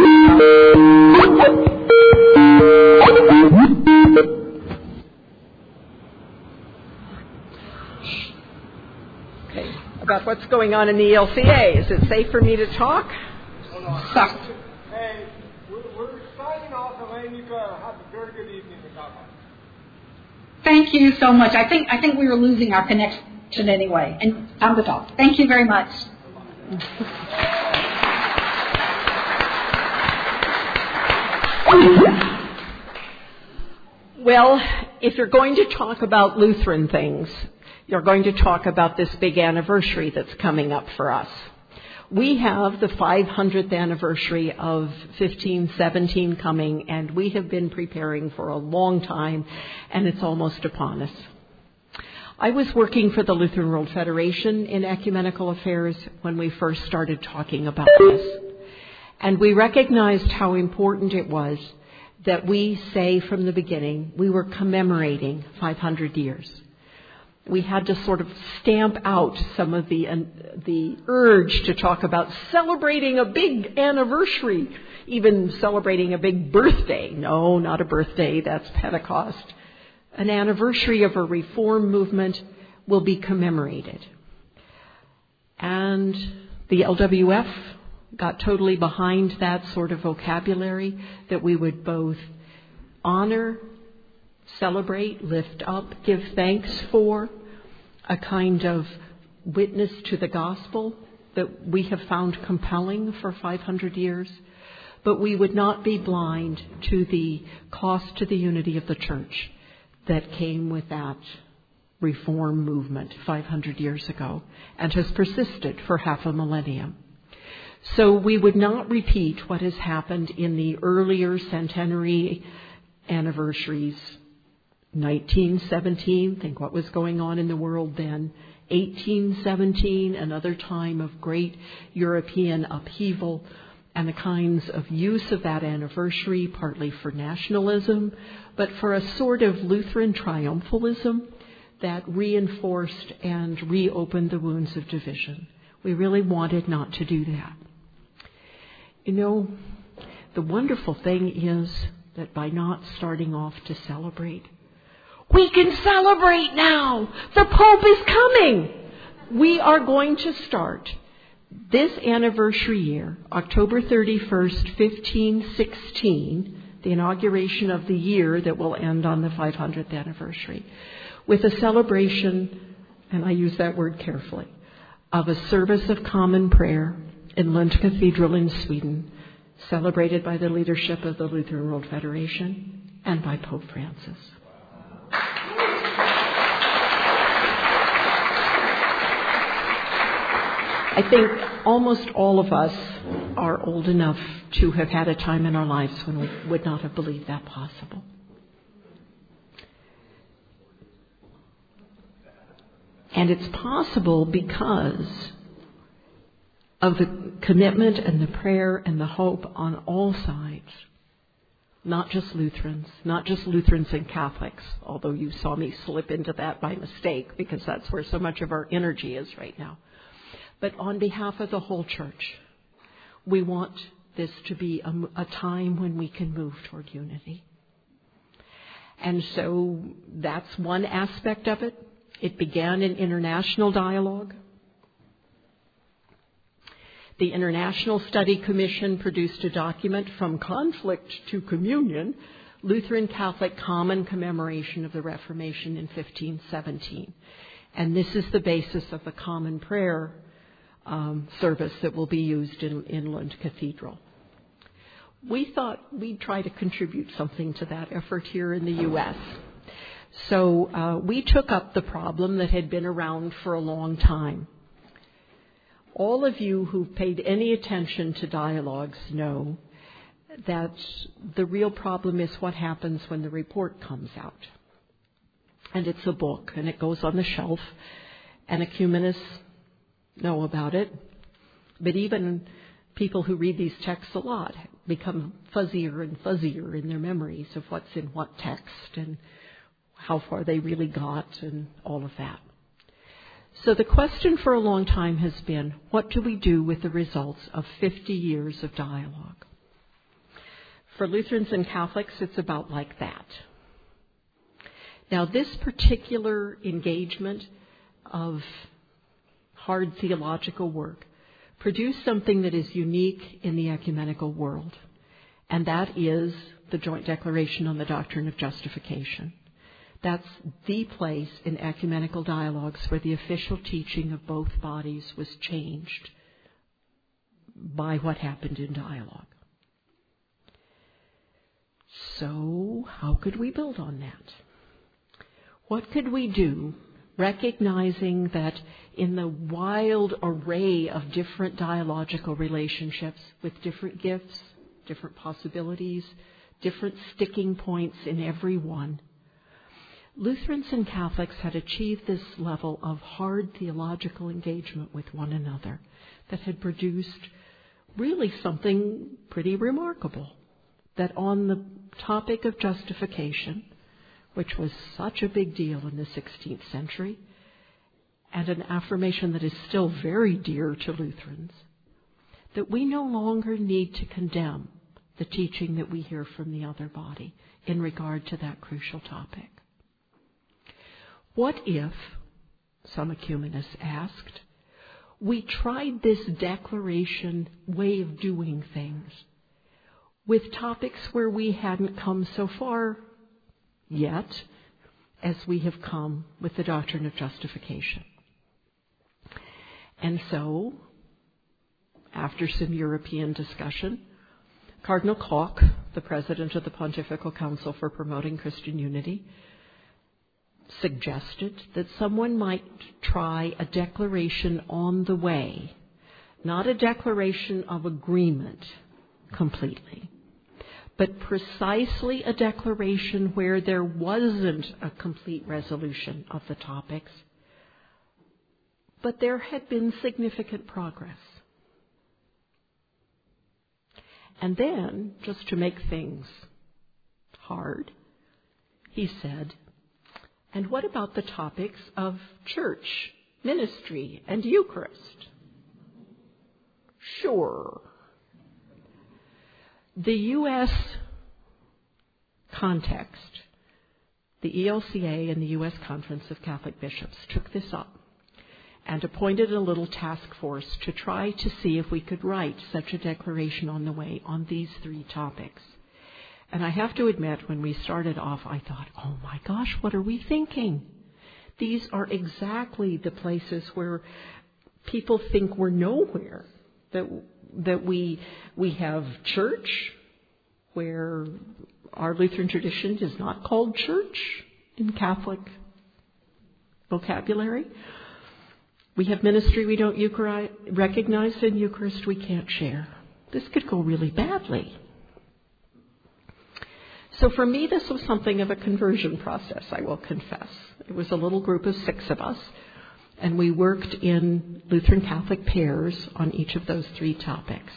Okay, about what's going on in the ELCA. Is it safe for me to talk? Hold on. Hey, we're signing off, Elaine. You have a very good evening to talk about. Thank you so much. I think we were losing our connection anyway, and time to talk. Thank you very much. Well, if you're going to talk about Lutheran things, you're going to talk about this big anniversary that's coming up for us. We have the 500th anniversary of 1517 coming, and we have been preparing for a long time, and it's almost upon us. I was working for the Lutheran World Federation in ecumenical affairs when we first started talking about this. And we recognized how important it was that we say from the beginning we were commemorating 500 years. We had to sort of stamp out some of the urge to talk about celebrating a big anniversary, even celebrating a big birthday. No, not a birthday, that's Pentecost. An anniversary of a reform movement will be commemorated. And the LWF got totally behind that sort of vocabulary, that we would both honor, celebrate, lift up, give thanks for, a kind of witness to the gospel that we have found compelling for 500 years. But we would not be blind to the cost to the unity of the church that came with that reform movement 500 years ago and has persisted for half a millennium. So we would not repeat what has happened in the earlier centenary anniversaries. 1917, think what was going on in the world then. 1817, another time of great European upheaval, and the kinds of use of that anniversary, partly for nationalism, but for a sort of Lutheran triumphalism that reinforced and reopened the wounds of division. We really wanted not to do that. You know, the wonderful thing is that by not starting off to celebrate, we can celebrate now. The Pope is coming. We are going to start this anniversary year, October 31st, 1516, the inauguration of the year that will end on the 500th anniversary, with a celebration, and I use that word carefully, of a service of common prayer in Lund Cathedral in Sweden, celebrated by the leadership of the Lutheran World Federation and by Pope Francis. I think almost all of us are old enough to have had a time in our lives when we would not have believed that possible. And it's possible because of the commitment and the prayer and the hope on all sides. Not just Lutherans and Catholics, although you saw me slip into that by mistake because that's where so much of our energy is right now. But on behalf of the whole church, we want this to be a time when we can move toward unity. And so that's one aspect of it. It began in international dialogue. The International Study Commission produced a document, From Conflict to Communion, Lutheran Catholic Common Commemoration of the Reformation in 1517. And this is the basis of the common prayer service that will be used in Lund Cathedral. We thought we'd try to contribute something to that effort here in the U.S. So we took up the problem that had been around for a long time. All of you who've paid any attention to dialogues know that the real problem is what happens when the report comes out. And it's a book, and it goes on the shelf, and ecumenists know about it. But even people who read these texts a lot become fuzzier and fuzzier in their memories of what's in what text and how far they really got and all of that. So the question for a long time has been, what do we do with the results of 50 years of dialogue? For Lutherans and Catholics, it's about like that. Now, this particular engagement of hard theological work produced something that is unique in the ecumenical world, and that is the Joint Declaration on the Doctrine of Justification. That's the place in ecumenical dialogues where the official teaching of both bodies was changed by what happened in dialogue. So, how could we build on that? What could we do, recognizing that in the wild array of different dialogical relationships with different gifts, different possibilities, different sticking points in every one, Lutherans and Catholics had achieved this level of hard theological engagement with one another that had produced really something pretty remarkable. That on the topic of justification, which was such a big deal in the 16th century, and an affirmation that is still very dear to Lutherans, that we no longer need to condemn the teaching that we hear from the other body in regard to that crucial topic. What if, some ecumenists asked, we tried this declaration way of doing things with topics where we hadn't come so far yet as we have come with the doctrine of justification? And so, after some European discussion, Cardinal Koch, the president of the Pontifical Council for Promoting Christian Unity, suggested that someone might try a declaration on the way, not a declaration of agreement completely, but precisely a declaration where there wasn't a complete resolution of the topics, but there had been significant progress. And then, just to make things hard, he said, and what about the topics of church, ministry, and Eucharist? Sure. The U.S. context, the ELCA and the U.S. Conference of Catholic Bishops took this up and appointed a little task force to try to see if we could write such a declaration on the way on these three topics. And I have to admit, when we started off, I thought, oh my gosh, what are we thinking? These are exactly the places where people think we're nowhere. That we have church, where our Lutheran tradition is not called church in Catholic vocabulary. We have ministry we don't recognize, and Eucharist we can't share. This could go really badly. So for me, this was something of a conversion process, I will confess. It was a little group of 6 of us, and we worked in Lutheran Catholic pairs on each of those 3 topics.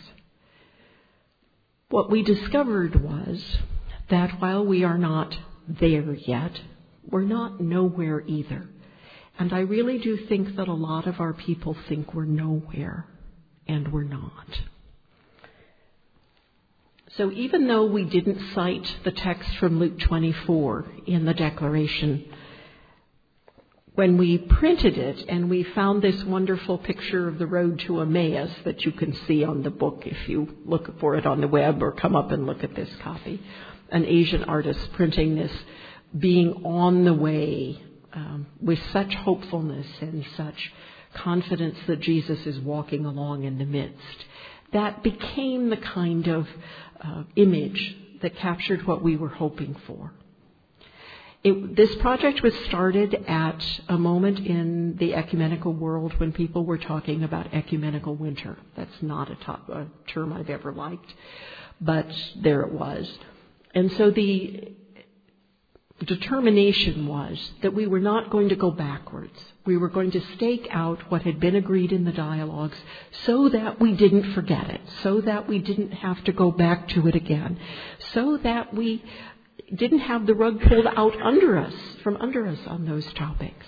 What we discovered was that while we are not there yet, we're not nowhere either. And I really do think that a lot of our people think we're nowhere, and we're not. So even though we didn't cite the text from Luke 24 in the declaration, when we printed it and we found this wonderful picture of the road to Emmaus that you can see on the book if you look for it on the web or come up and look at this copy, an Asian artist printing this, being on the way with such hopefulness and such confidence that Jesus is walking along in the midst, that became the kind of image that captured what we were hoping for. This project was started at a moment in the ecumenical world when people were talking about ecumenical winter. That's not a term I've ever liked, but there it was. And so the determination was that we were not going to go backwards. We were going to stake out what had been agreed in the dialogues so that we didn't forget it, so that we didn't have to go back to it again, so that we didn't have the rug pulled out from under us on those topics.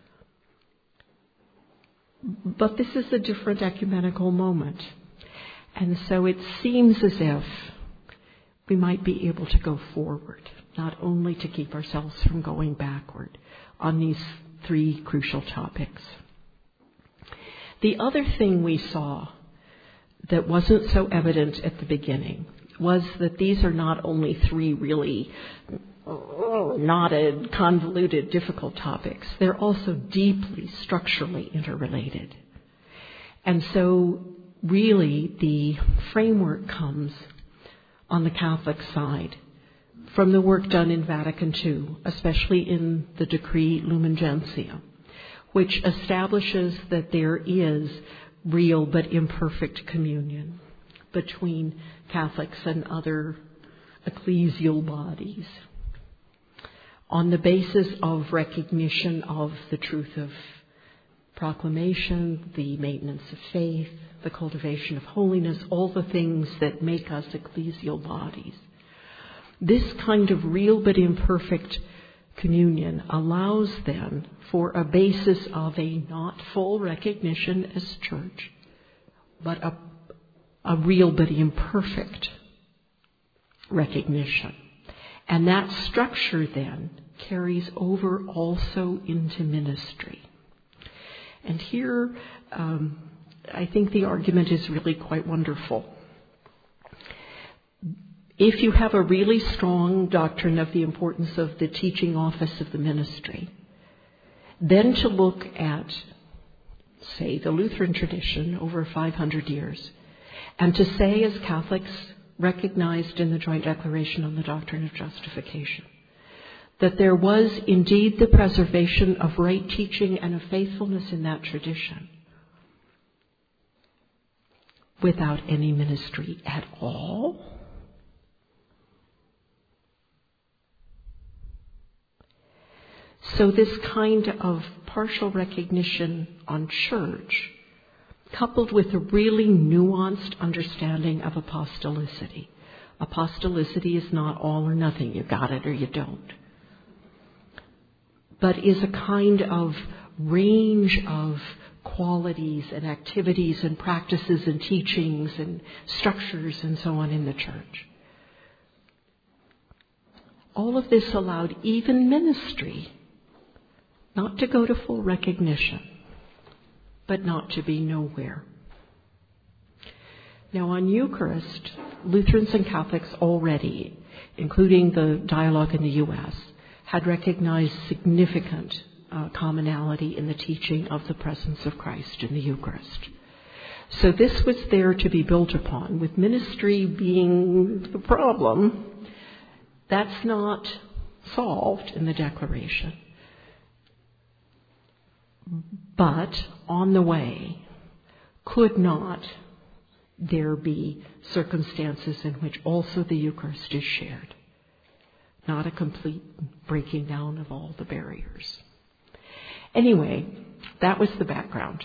But this is a different ecumenical moment. And so it seems as if we might be able to go forward, not only to keep ourselves from going backward on these three crucial topics. The other thing we saw that wasn't so evident at the beginning was that these are not only three really knotted, convoluted, difficult topics, they're also deeply structurally interrelated. And so really the framework comes on the Catholic side from the work done in Vatican II, especially in the decree Lumen Gentium, which establishes that there is real but imperfect communion between Catholics and other ecclesial bodies on the basis of recognition of the truth of proclamation, the maintenance of faith, the cultivation of holiness, all the things that make us ecclesial bodies. This kind of real but imperfect communion allows then for a basis of a not full recognition as church, but a real but imperfect recognition. And that structure then carries over also into ministry. And here, I think the argument is really quite wonderful. If you have a really strong doctrine of the importance of the teaching office of the ministry, then to look at, say, the Lutheran tradition over 500 years, and to say, as Catholics recognized in the Joint Declaration on the Doctrine of Justification, that there was indeed the preservation of right teaching and of faithfulness in that tradition without any ministry at all. So this kind of partial recognition on church, coupled with a really nuanced understanding of apostolicity. Apostolicity is not all or nothing. You got it or you don't. But is a kind of range of qualities and activities and practices and teachings and structures and so on in the church. All of this allowed even ministry not to go to full recognition, but not to be nowhere. Now on Eucharist, Lutherans and Catholics already, including the dialogue in the U.S., had recognized significant commonality in the teaching of the presence of Christ in the Eucharist. So this was there to be built upon, with ministry being the problem. That's not solved in the Declaration. But on the way, could not there be circumstances in which also the Eucharist is shared? Not a complete breaking down of all the barriers. Anyway, that was the background.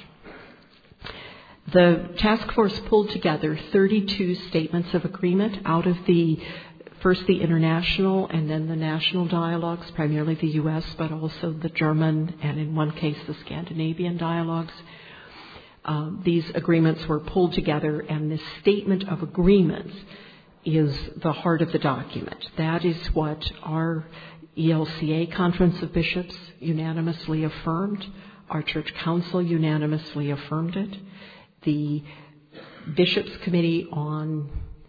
The task force pulled together 32 statements of agreement out of first the international and then the national dialogues, primarily the U.S., but also the German and in one case the Scandinavian dialogues. These agreements were pulled together, and this statement of agreements is the heart of the document. That is what our ELCA Conference of Bishops unanimously affirmed. Our Church Council unanimously affirmed it. The Bishops' Committee on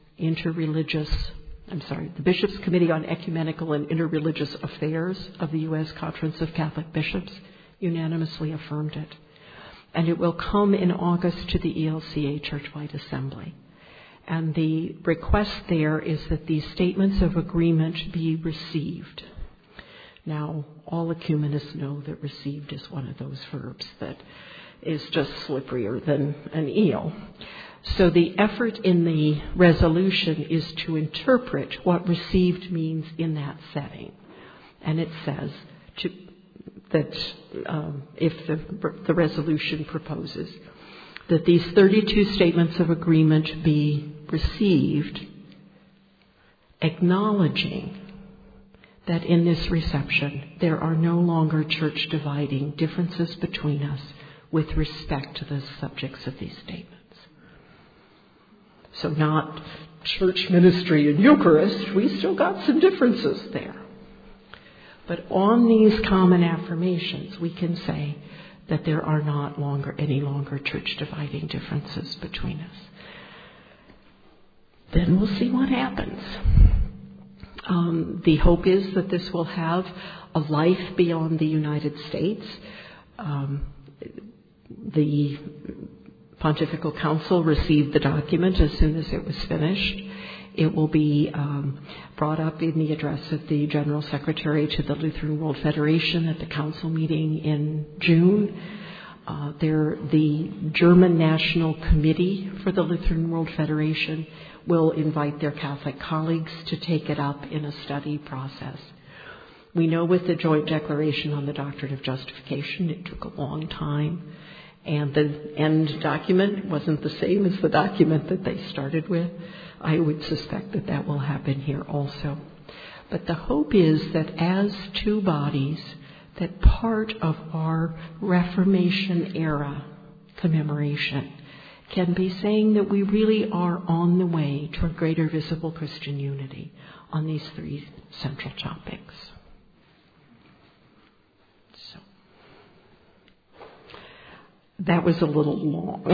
the Bishops' Committee on Ecumenical and Interreligious Affairs of the U.S. Conference of Catholic Bishops unanimously affirmed it. And it will come in August to the ELCA Churchwide Assembly. And the request there is that these statements of agreement be received Now, all ecumenists know that received is one of those verbs that is just slipperier than an eel. So the effort in the resolution is to interpret what received means in that setting. And it says that if the resolution proposes that these 32 statements of agreement be received, acknowledging that in this reception there are no longer church-dividing differences between us with respect to the subjects of these statements. So not church ministry and Eucharist, we still got some differences there. But on these common affirmations, we can say that there are not any longer church-dividing differences between us. Then we'll see what happens. The hope is that this will have a life beyond the United States. The Pontifical Council received the document as soon as it was finished. It will be brought up in the address of the General Secretary to the Lutheran World Federation at the council meeting in June. The German National Committee for the Lutheran World Federation will invite their Catholic colleagues to take it up in a study process. We know with the joint declaration on the doctrine of justification, it took a long time. And the end document wasn't the same as the document that they started with. I would suspect that that will happen here also. But the hope is that as two bodies, that part of our Reformation era commemoration can be saying that we really are on the way to a greater visible Christian unity on these three central topics. So that was a little long.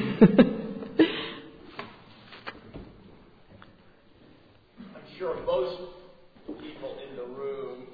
I'm sure most people in the room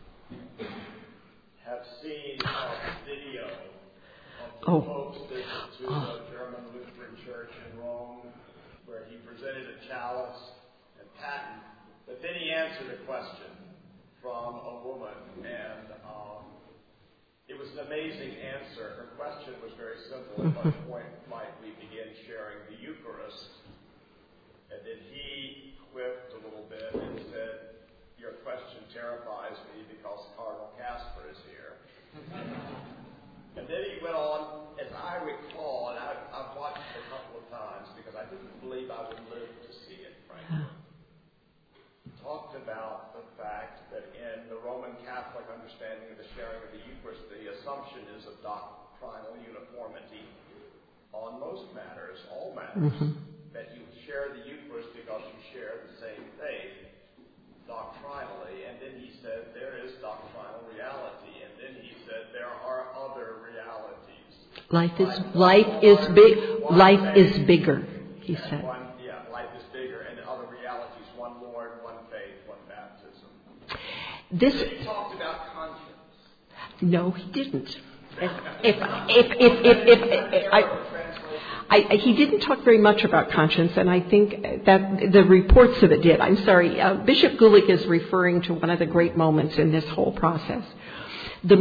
have seen a video of the Pope's visit to the German Lutheran Church in Rome, where he presented a chalice and paten, but then he answered a question from a woman, and it was an amazing answer. Her question was very simple. At what point might we begin sharing the Eucharist? And then he quipped a little bit and said, "Your question terrifies me because Cardinal Casper is here." And then he went on, as I recall, and I've watched it a couple of times because I didn't believe I would live to see it, frankly. Talked about the fact that in the Roman Catholic understanding of the sharing of the Eucharist, the assumption is of doctrinal uniformity on most matters, all matters, that you share the Eucharist because you share the same faith doctrinally. And then he said there is doctrinal reality, and then he said there are other realities. Life is bigger, he said. Life is bigger, and other realities: one Lord, one faith, one baptism. He talked about conscience. No, he didn't. He didn't talk very much about conscience, and I think that the reports of it did. I'm sorry. Bishop Gulick is referring to one of the great moments in this whole process. The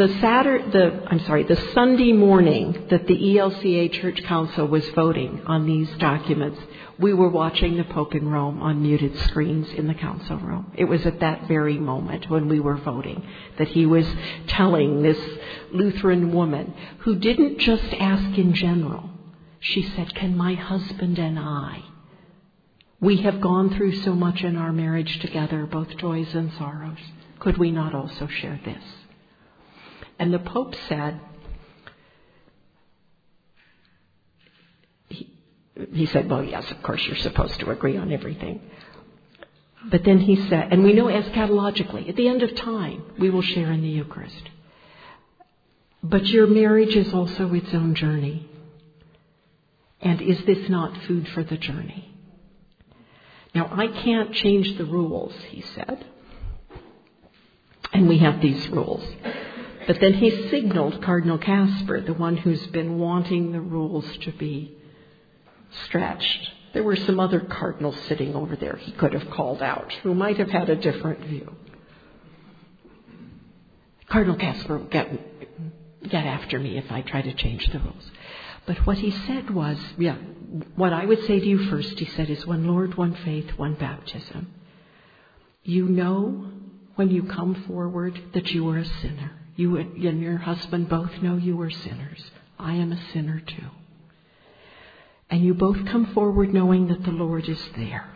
Sunday morning that the ELCA Church Council was voting on these documents, we were watching the Pope in Rome on muted screens in the council room. It was at that very moment when we were voting that he was telling this Lutheran woman, who didn't just ask in general. She said, "Can my husband and I, we have gone through so much in our marriage together, both joys and sorrows, could we not also share this?" And the Pope said, he said, "Well, yes, of course, you're supposed to agree on everything." But then he said, and we know eschatologically, at the end of time, we will share in the Eucharist. But your marriage is also its own journey. And is this not food for the journey? Now, I can't change the rules, he said. And we have these rules. But then he signaled Cardinal Casper, the one who's been wanting the rules to be stretched. There were some other cardinals sitting over there he could have called out who might have had a different view. Cardinal Casper will get after me if I try to change the rules. But what he said was, what I would say to you first, he said, is one Lord, one faith, one baptism. You know when you come forward that you are a sinner. You and your husband both know you are sinners. I am a sinner too. And you both come forward knowing that the Lord is there.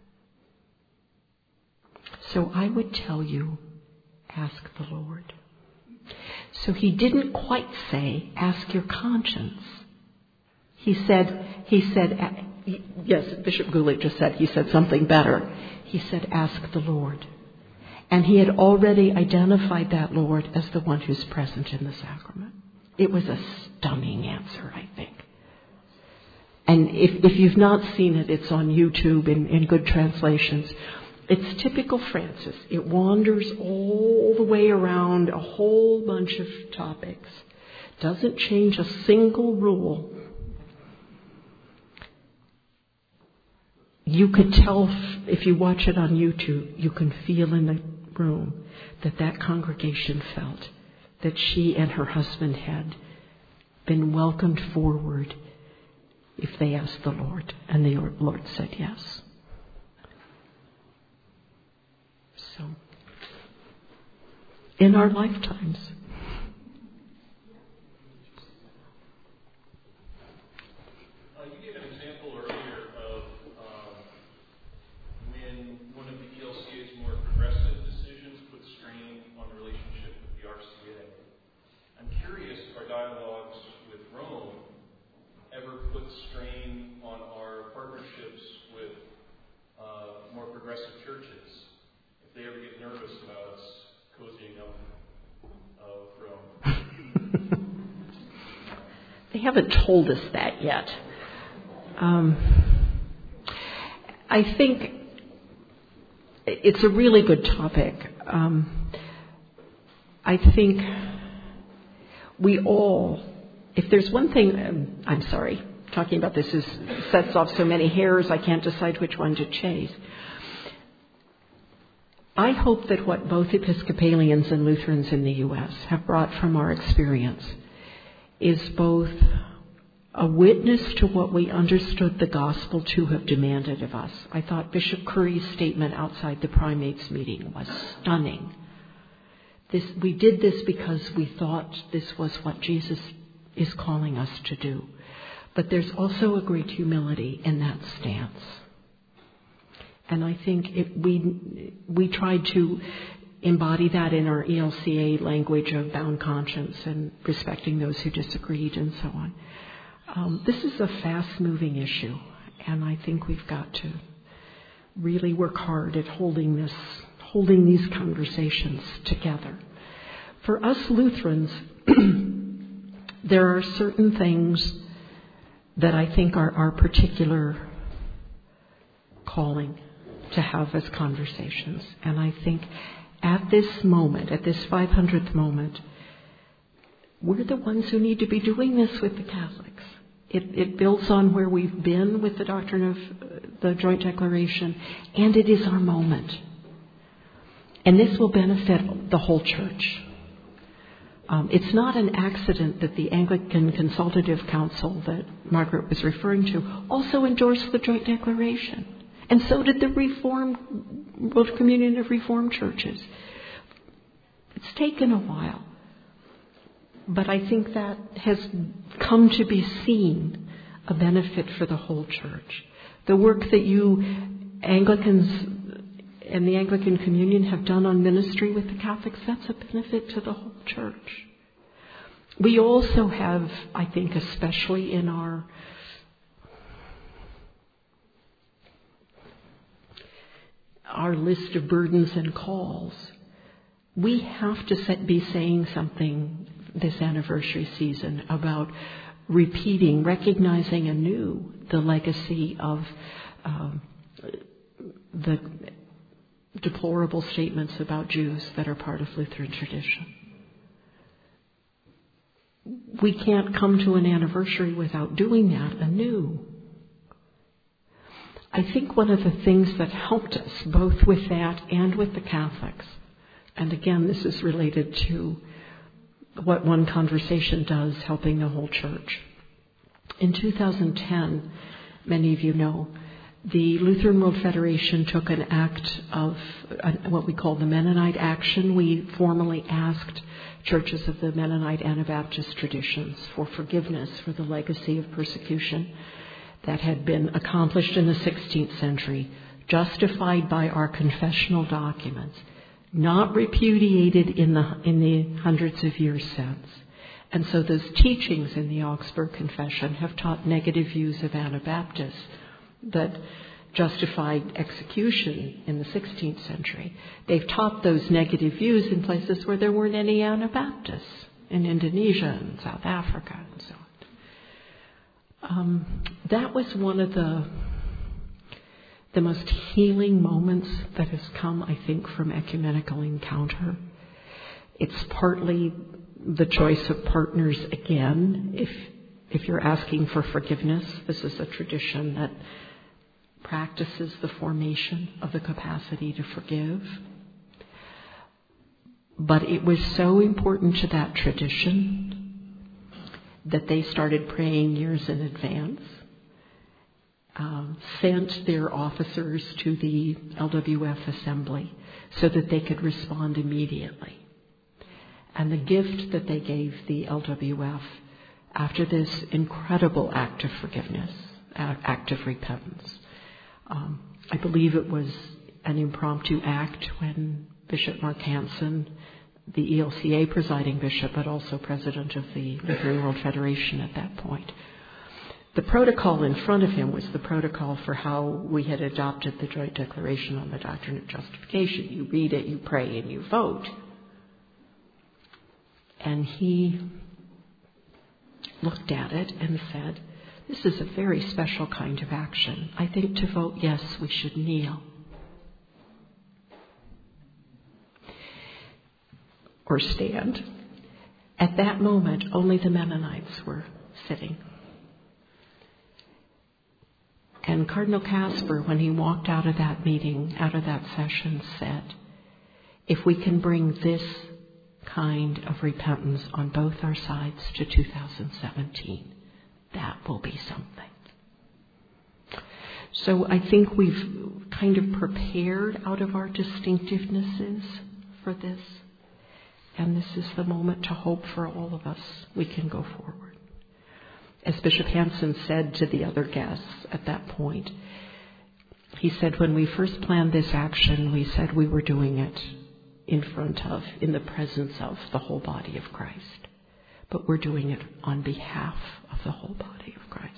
So I would tell you, ask the Lord. So he didn't quite say, ask your conscience. He said, yes, Bishop Gulick just said, he said something better. He said, ask the Lord. And he had already identified that Lord as the one who's present in the sacrament. It was a stunning answer, I think. And if you've not seen it, it's on YouTube in good translations. It's typical Francis. It wanders all the way around a whole bunch of topics. Doesn't change a single rule. You could tell if you watch it on YouTube, you can feel in the room that congregation felt that she and her husband had been welcomed forward if they asked the Lord, and the Lord said yes. So, in our lifetimes, you gave an example earlier of when one of the ELCA's more progressive decisions put strain on the relationship with the RCA. I'm curious if our dialogues with Rome ever put strain on our partnerships with more progressive churches. If they ever get nervous about us cozying up Rome. They haven't told us that yet. I think it's a really good topic. I think we all, if there's one thing, I'm sorry, talking about this sets off so many hairs, I can't decide which one to chase. I hope that what both Episcopalians and Lutherans in the U.S. have brought from our experience is both a witness to what we understood the gospel to have demanded of us. I thought Bishop Curry's statement outside the primates meeting was stunning. We did this because we thought this was what Jesus is calling us to do. But there's also a great humility in that stance. And I think we tried to embody that in our ELCA language of bound conscience and respecting those who disagreed and so on. This is a fast-moving issue, and I think we've got to really work hard at holding these conversations together. For us Lutherans, there are certain things that I think are our particular calling to have as conversations. And I think at this moment, at this 500th moment, we're the ones who need to be doing this with the Catholics. It builds on where we've been with the doctrine of the Joint Declaration, and it is our moment. And this will benefit the whole Church. It's not an accident that the Anglican Consultative Council that Margaret was referring to also endorsed the Joint Declaration. And so did the World Communion of Reformed Churches. It's taken a while. But I think that has come to be seen a benefit for the whole Church. The work that you Anglicans and the Anglican Communion have done on ministry with the Catholics, that's a benefit to the whole Church. We also have, I think, especially in our list of burdens and calls, we have to be saying something this anniversary season about repeating, recognizing anew the legacy of the deplorable statements about Jews that are part of Lutheran tradition. We can't come to an anniversary without doing that anew. I think one of the things that helped us, both with that and with the Catholics, And again, this is related to what one conversation does, helping the whole church. In 2010, many of you know, the Lutheran World Federation took an act of what we call the Mennonite Action. We formally asked churches of the Mennonite Anabaptist traditions for forgiveness for the legacy of persecution that had been accomplished in the 16th century, justified by our confessional documents, not repudiated in the hundreds of years since. And so those teachings in the Augsburg Confession have taught negative views of Anabaptists that justified execution in the 16th century. They've taught those negative views in places where there weren't any Anabaptists, in Indonesia and South Africa and so on. That was one of the most healing moments that has come, I think, from ecumenical encounter. It's partly the choice of partners again. If you're asking for forgiveness, this is a tradition that practices the formation of the capacity to forgive. But it was so important to that tradition that they started praying years in advance, sent their officers to the LWF assembly so that they could respond immediately. And the gift that they gave the LWF after this incredible act of forgiveness, act of repentance, I believe it was an impromptu act when Bishop Mark Hansen, the ELCA presiding bishop, but also president of the Lutheran World Federation at that point. The protocol in front of him was the protocol for how we had adopted the Joint Declaration on the Doctrine of Justification. You read it, you pray, and you vote. And he looked at it and said, "This is a very special kind of action. I think to vote yes, we should kneel." Or stand. At that moment, only the Mennonites were sitting. And Cardinal Casper, when he walked out of that meeting, out of that session, said, if we can bring this kind of repentance on both our sides to 2017, that will be something. So I think we've kind of prepared out of our distinctivenesses for this. And this is the moment to hope for all of us we can go forward. As Bishop Hansen said to the other guests at that point, he said, when we first planned this action, we said we were doing it in the presence of the whole body of Christ. But we're doing it on behalf of the whole body of Christ.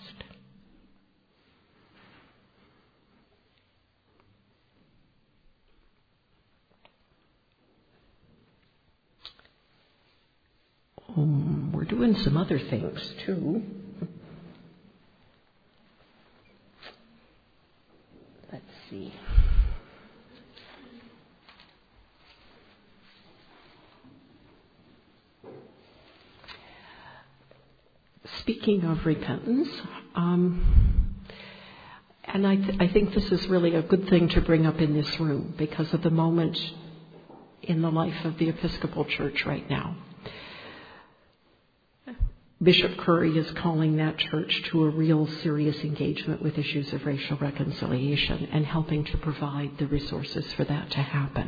We're doing some other things too. Let's see. Speaking of repentance, and I think this is really a good thing to bring up in this room because of the moment in the life of the Episcopal Church right now. Bishop Curry is calling that church to a real serious engagement with issues of racial reconciliation and helping to provide the resources for that to happen.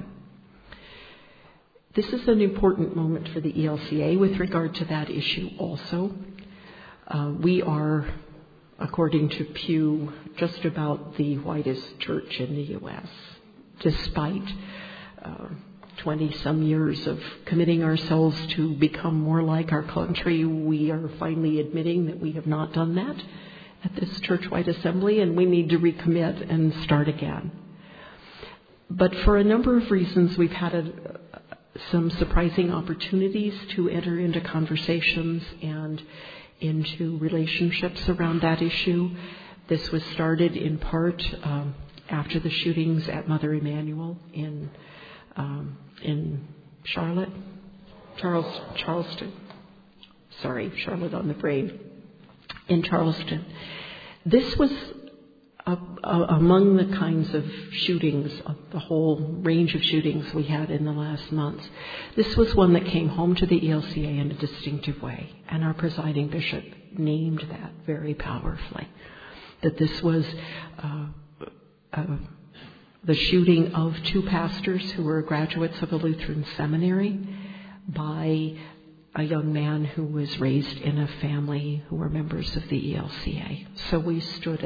This is an important moment for the ELCA with regard to that issue also. We are, according to Pew, just about the whitest church in the U.S., despite 20-some years of committing ourselves to become more like our country. We are finally admitting that we have not done that at this church-wide assembly, and we need to recommit and start again. But for a number of reasons, we've had some surprising opportunities to enter into conversations and into relationships around that issue. This was started in part after the shootings at Mother Emanuel in Charlotte, Charleston. Sorry, Charlotte on the brain. In Charleston. This was among the kinds of shootings, the whole range of shootings we had in the last months, this was one that came home to the ELCA in a distinctive way, and our presiding bishop named that very powerfully, that this was the shooting of two pastors who were graduates of a Lutheran seminary by a young man who was raised in a family who were members of the ELCA. So we stood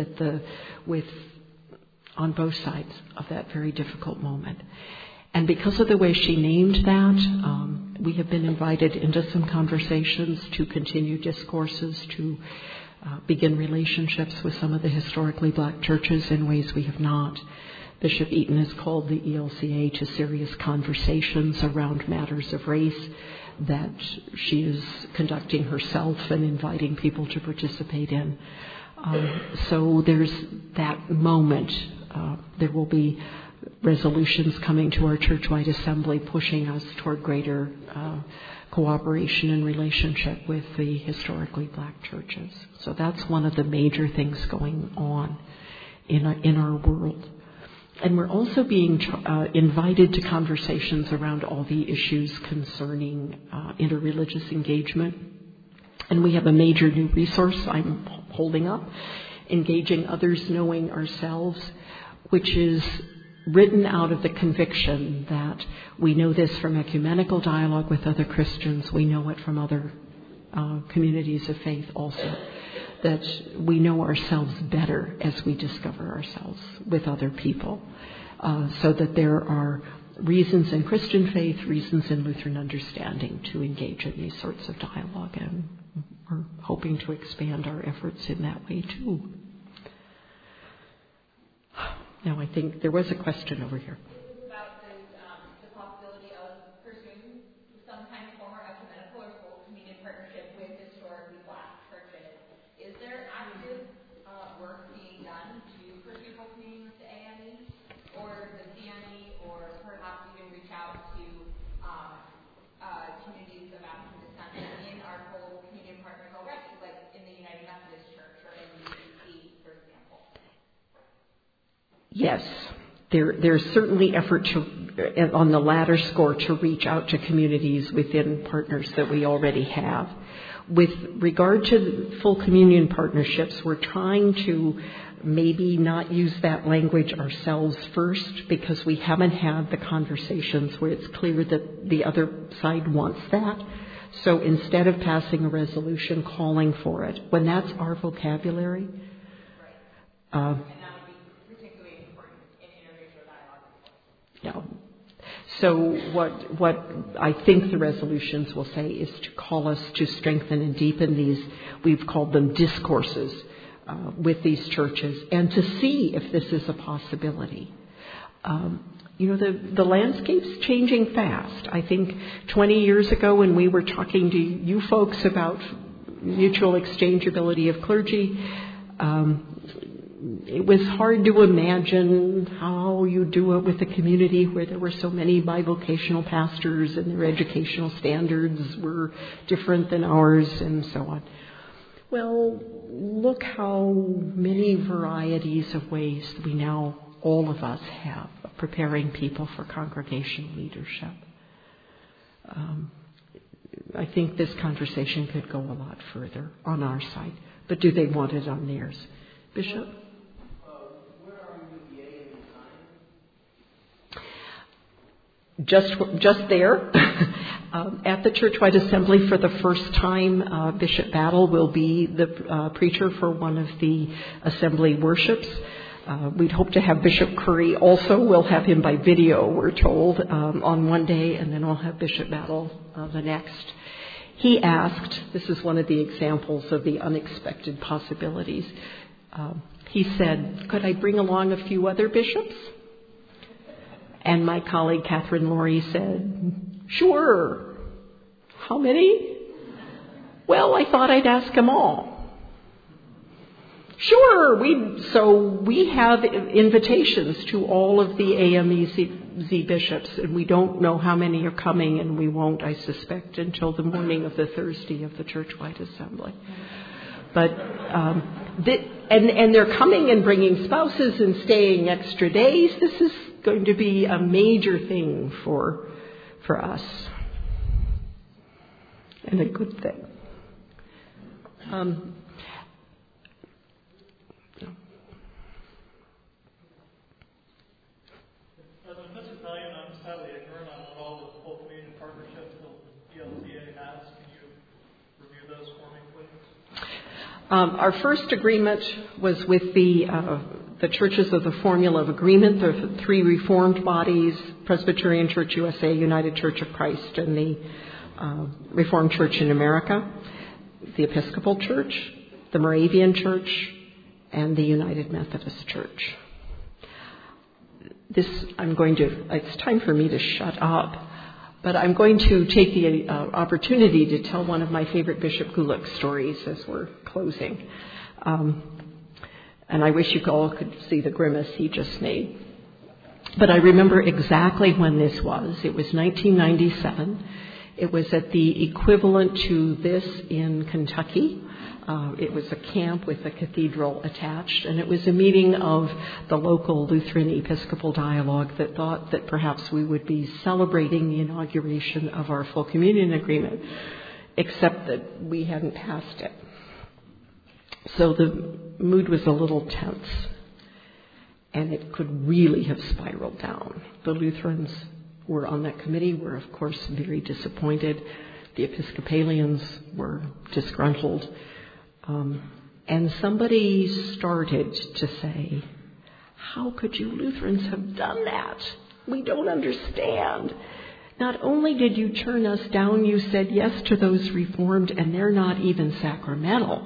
on both sides of that very difficult moment. And because of the way she named that, we have been invited into some conversations to continue discourses, to begin relationships with some of the historically black churches in ways we have not. Bishop Eaton has called the ELCA to serious conversations around matters of race that she is conducting herself and inviting people to participate in. So there's that moment. There will be resolutions coming to our church-wide assembly pushing us toward greater cooperation and relationship with the historically black churches. So that's one of the major things going on in our world. And we're also being invited to conversations around all the issues concerning interreligious engagement. And we have a major new resource I'm holding up, Engaging Others, Knowing Ourselves, which is written out of the conviction that we know this from ecumenical dialogue with other Christians. We know it from other communities of faith also, that we know ourselves better as we discover ourselves with other people. So that there are reasons in Christian faith, reasons in Lutheran understanding to engage in these sorts of dialogue, and we're hoping to expand our efforts in that way too. Now I think there was a question over here. About the possibility of pursuing some kind of former ecumenical or full communion partnership with historically black churches. Is there active work being done to pursue full communion with the AME or the CME, or perhaps even reach out to communities of African descent in our full communion partners already, like in the United Methodist Church or in the UCC, for example? Yes, there's certainly effort to, on the latter score, to reach out to communities within partners that we already have. With regard to full communion partnerships, we're trying to maybe not use that language ourselves first, because we haven't had the conversations where it's clear that the other side wants that. So instead of passing a resolution calling for it, when that's our vocabulary, yeah. So what I think the resolutions will say is to call us to strengthen and deepen these, we've called them discourses, with these churches, and to see if this is a possibility. The landscape's changing fast. I think 20 years ago when we were talking to you folks about mutual exchangeability of clergy, it was hard to imagine how you do it with a community where there were so many bivocational pastors and their educational standards were different than ours and so on. Well, look how many varieties of ways we now, all of us, have of preparing people for congregational leadership. I think this conversation could go a lot further on our side, but do they want it on theirs? Bishop? Just there, at the Churchwide Assembly for the first time, Bishop Battle will be the preacher for one of the assembly worships. We'd hope to have Bishop Curry also. We'll have him by video, we're told, on one day, and then we'll have Bishop Battle the next. He asked, this is one of the examples of the unexpected possibilities. He said, could I bring along a few other bishops? And my colleague Catherine Laurie said, sure. How many? Well, I thought I'd ask them all. Sure. So we have invitations to all of the AMEZ bishops, and we don't know how many are coming, and we won't, I suspect, until the morning of the Thursday of the Churchwide Assembly. But and they're coming and bringing spouses and staying extra days. This is going to be a major thing for us, and a good thing. As an Episcopalian, I'm sadly ignorant on what all the full communion partnerships the ELCA has. Can you review those for me, please? Our first agreement was with the churches of the Formula of Agreement, the three Reformed bodies, Presbyterian Church USA, United Church of Christ, and the Reformed Church in America, the Episcopal Church, the Moravian Church, and the United Methodist Church. It's time for me to shut up, but I'm going to take the opportunity to tell one of my favorite Bishop Gulick stories as we're closing. And I wish you all could see the grimace he just made. But I remember exactly when this was. It was 1997. It was at the equivalent to this in Kentucky. It was a camp with a cathedral attached, and it was a meeting of the local Lutheran Episcopal Dialogue that thought that perhaps we would be celebrating the inauguration of our full communion agreement, except that we hadn't passed it. So the mood was a little tense, and it could really have spiraled down. The Lutherans were on that committee were, of course, very disappointed. The Episcopalians were disgruntled. And somebody started to say, how could you Lutherans have done that? We don't understand. Not only did you turn us down, you said yes to those Reformed, and they're not even sacramental.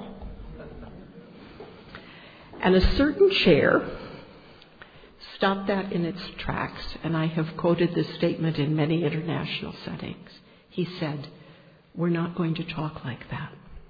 And a certain chair stopped that in its tracks, and I have quoted this statement in many international settings. He said, we're not going to talk like that.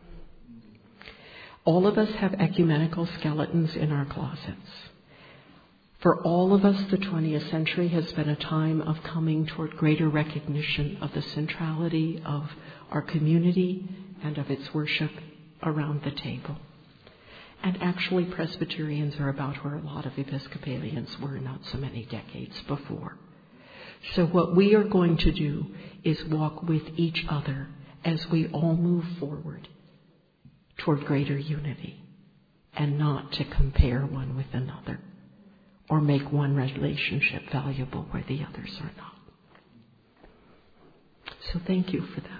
All of us have ecumenical skeletons in our closets. For all of us, the 20th century has been a time of coming toward greater recognition of the centrality of our community and of its worship around the table. And actually, Presbyterians are about where a lot of Episcopalians were not so many decades before. So what we are going to do is walk with each other as we all move forward toward greater unity, and not to compare one with another or make one relationship valuable where the others are not. So thank you for that.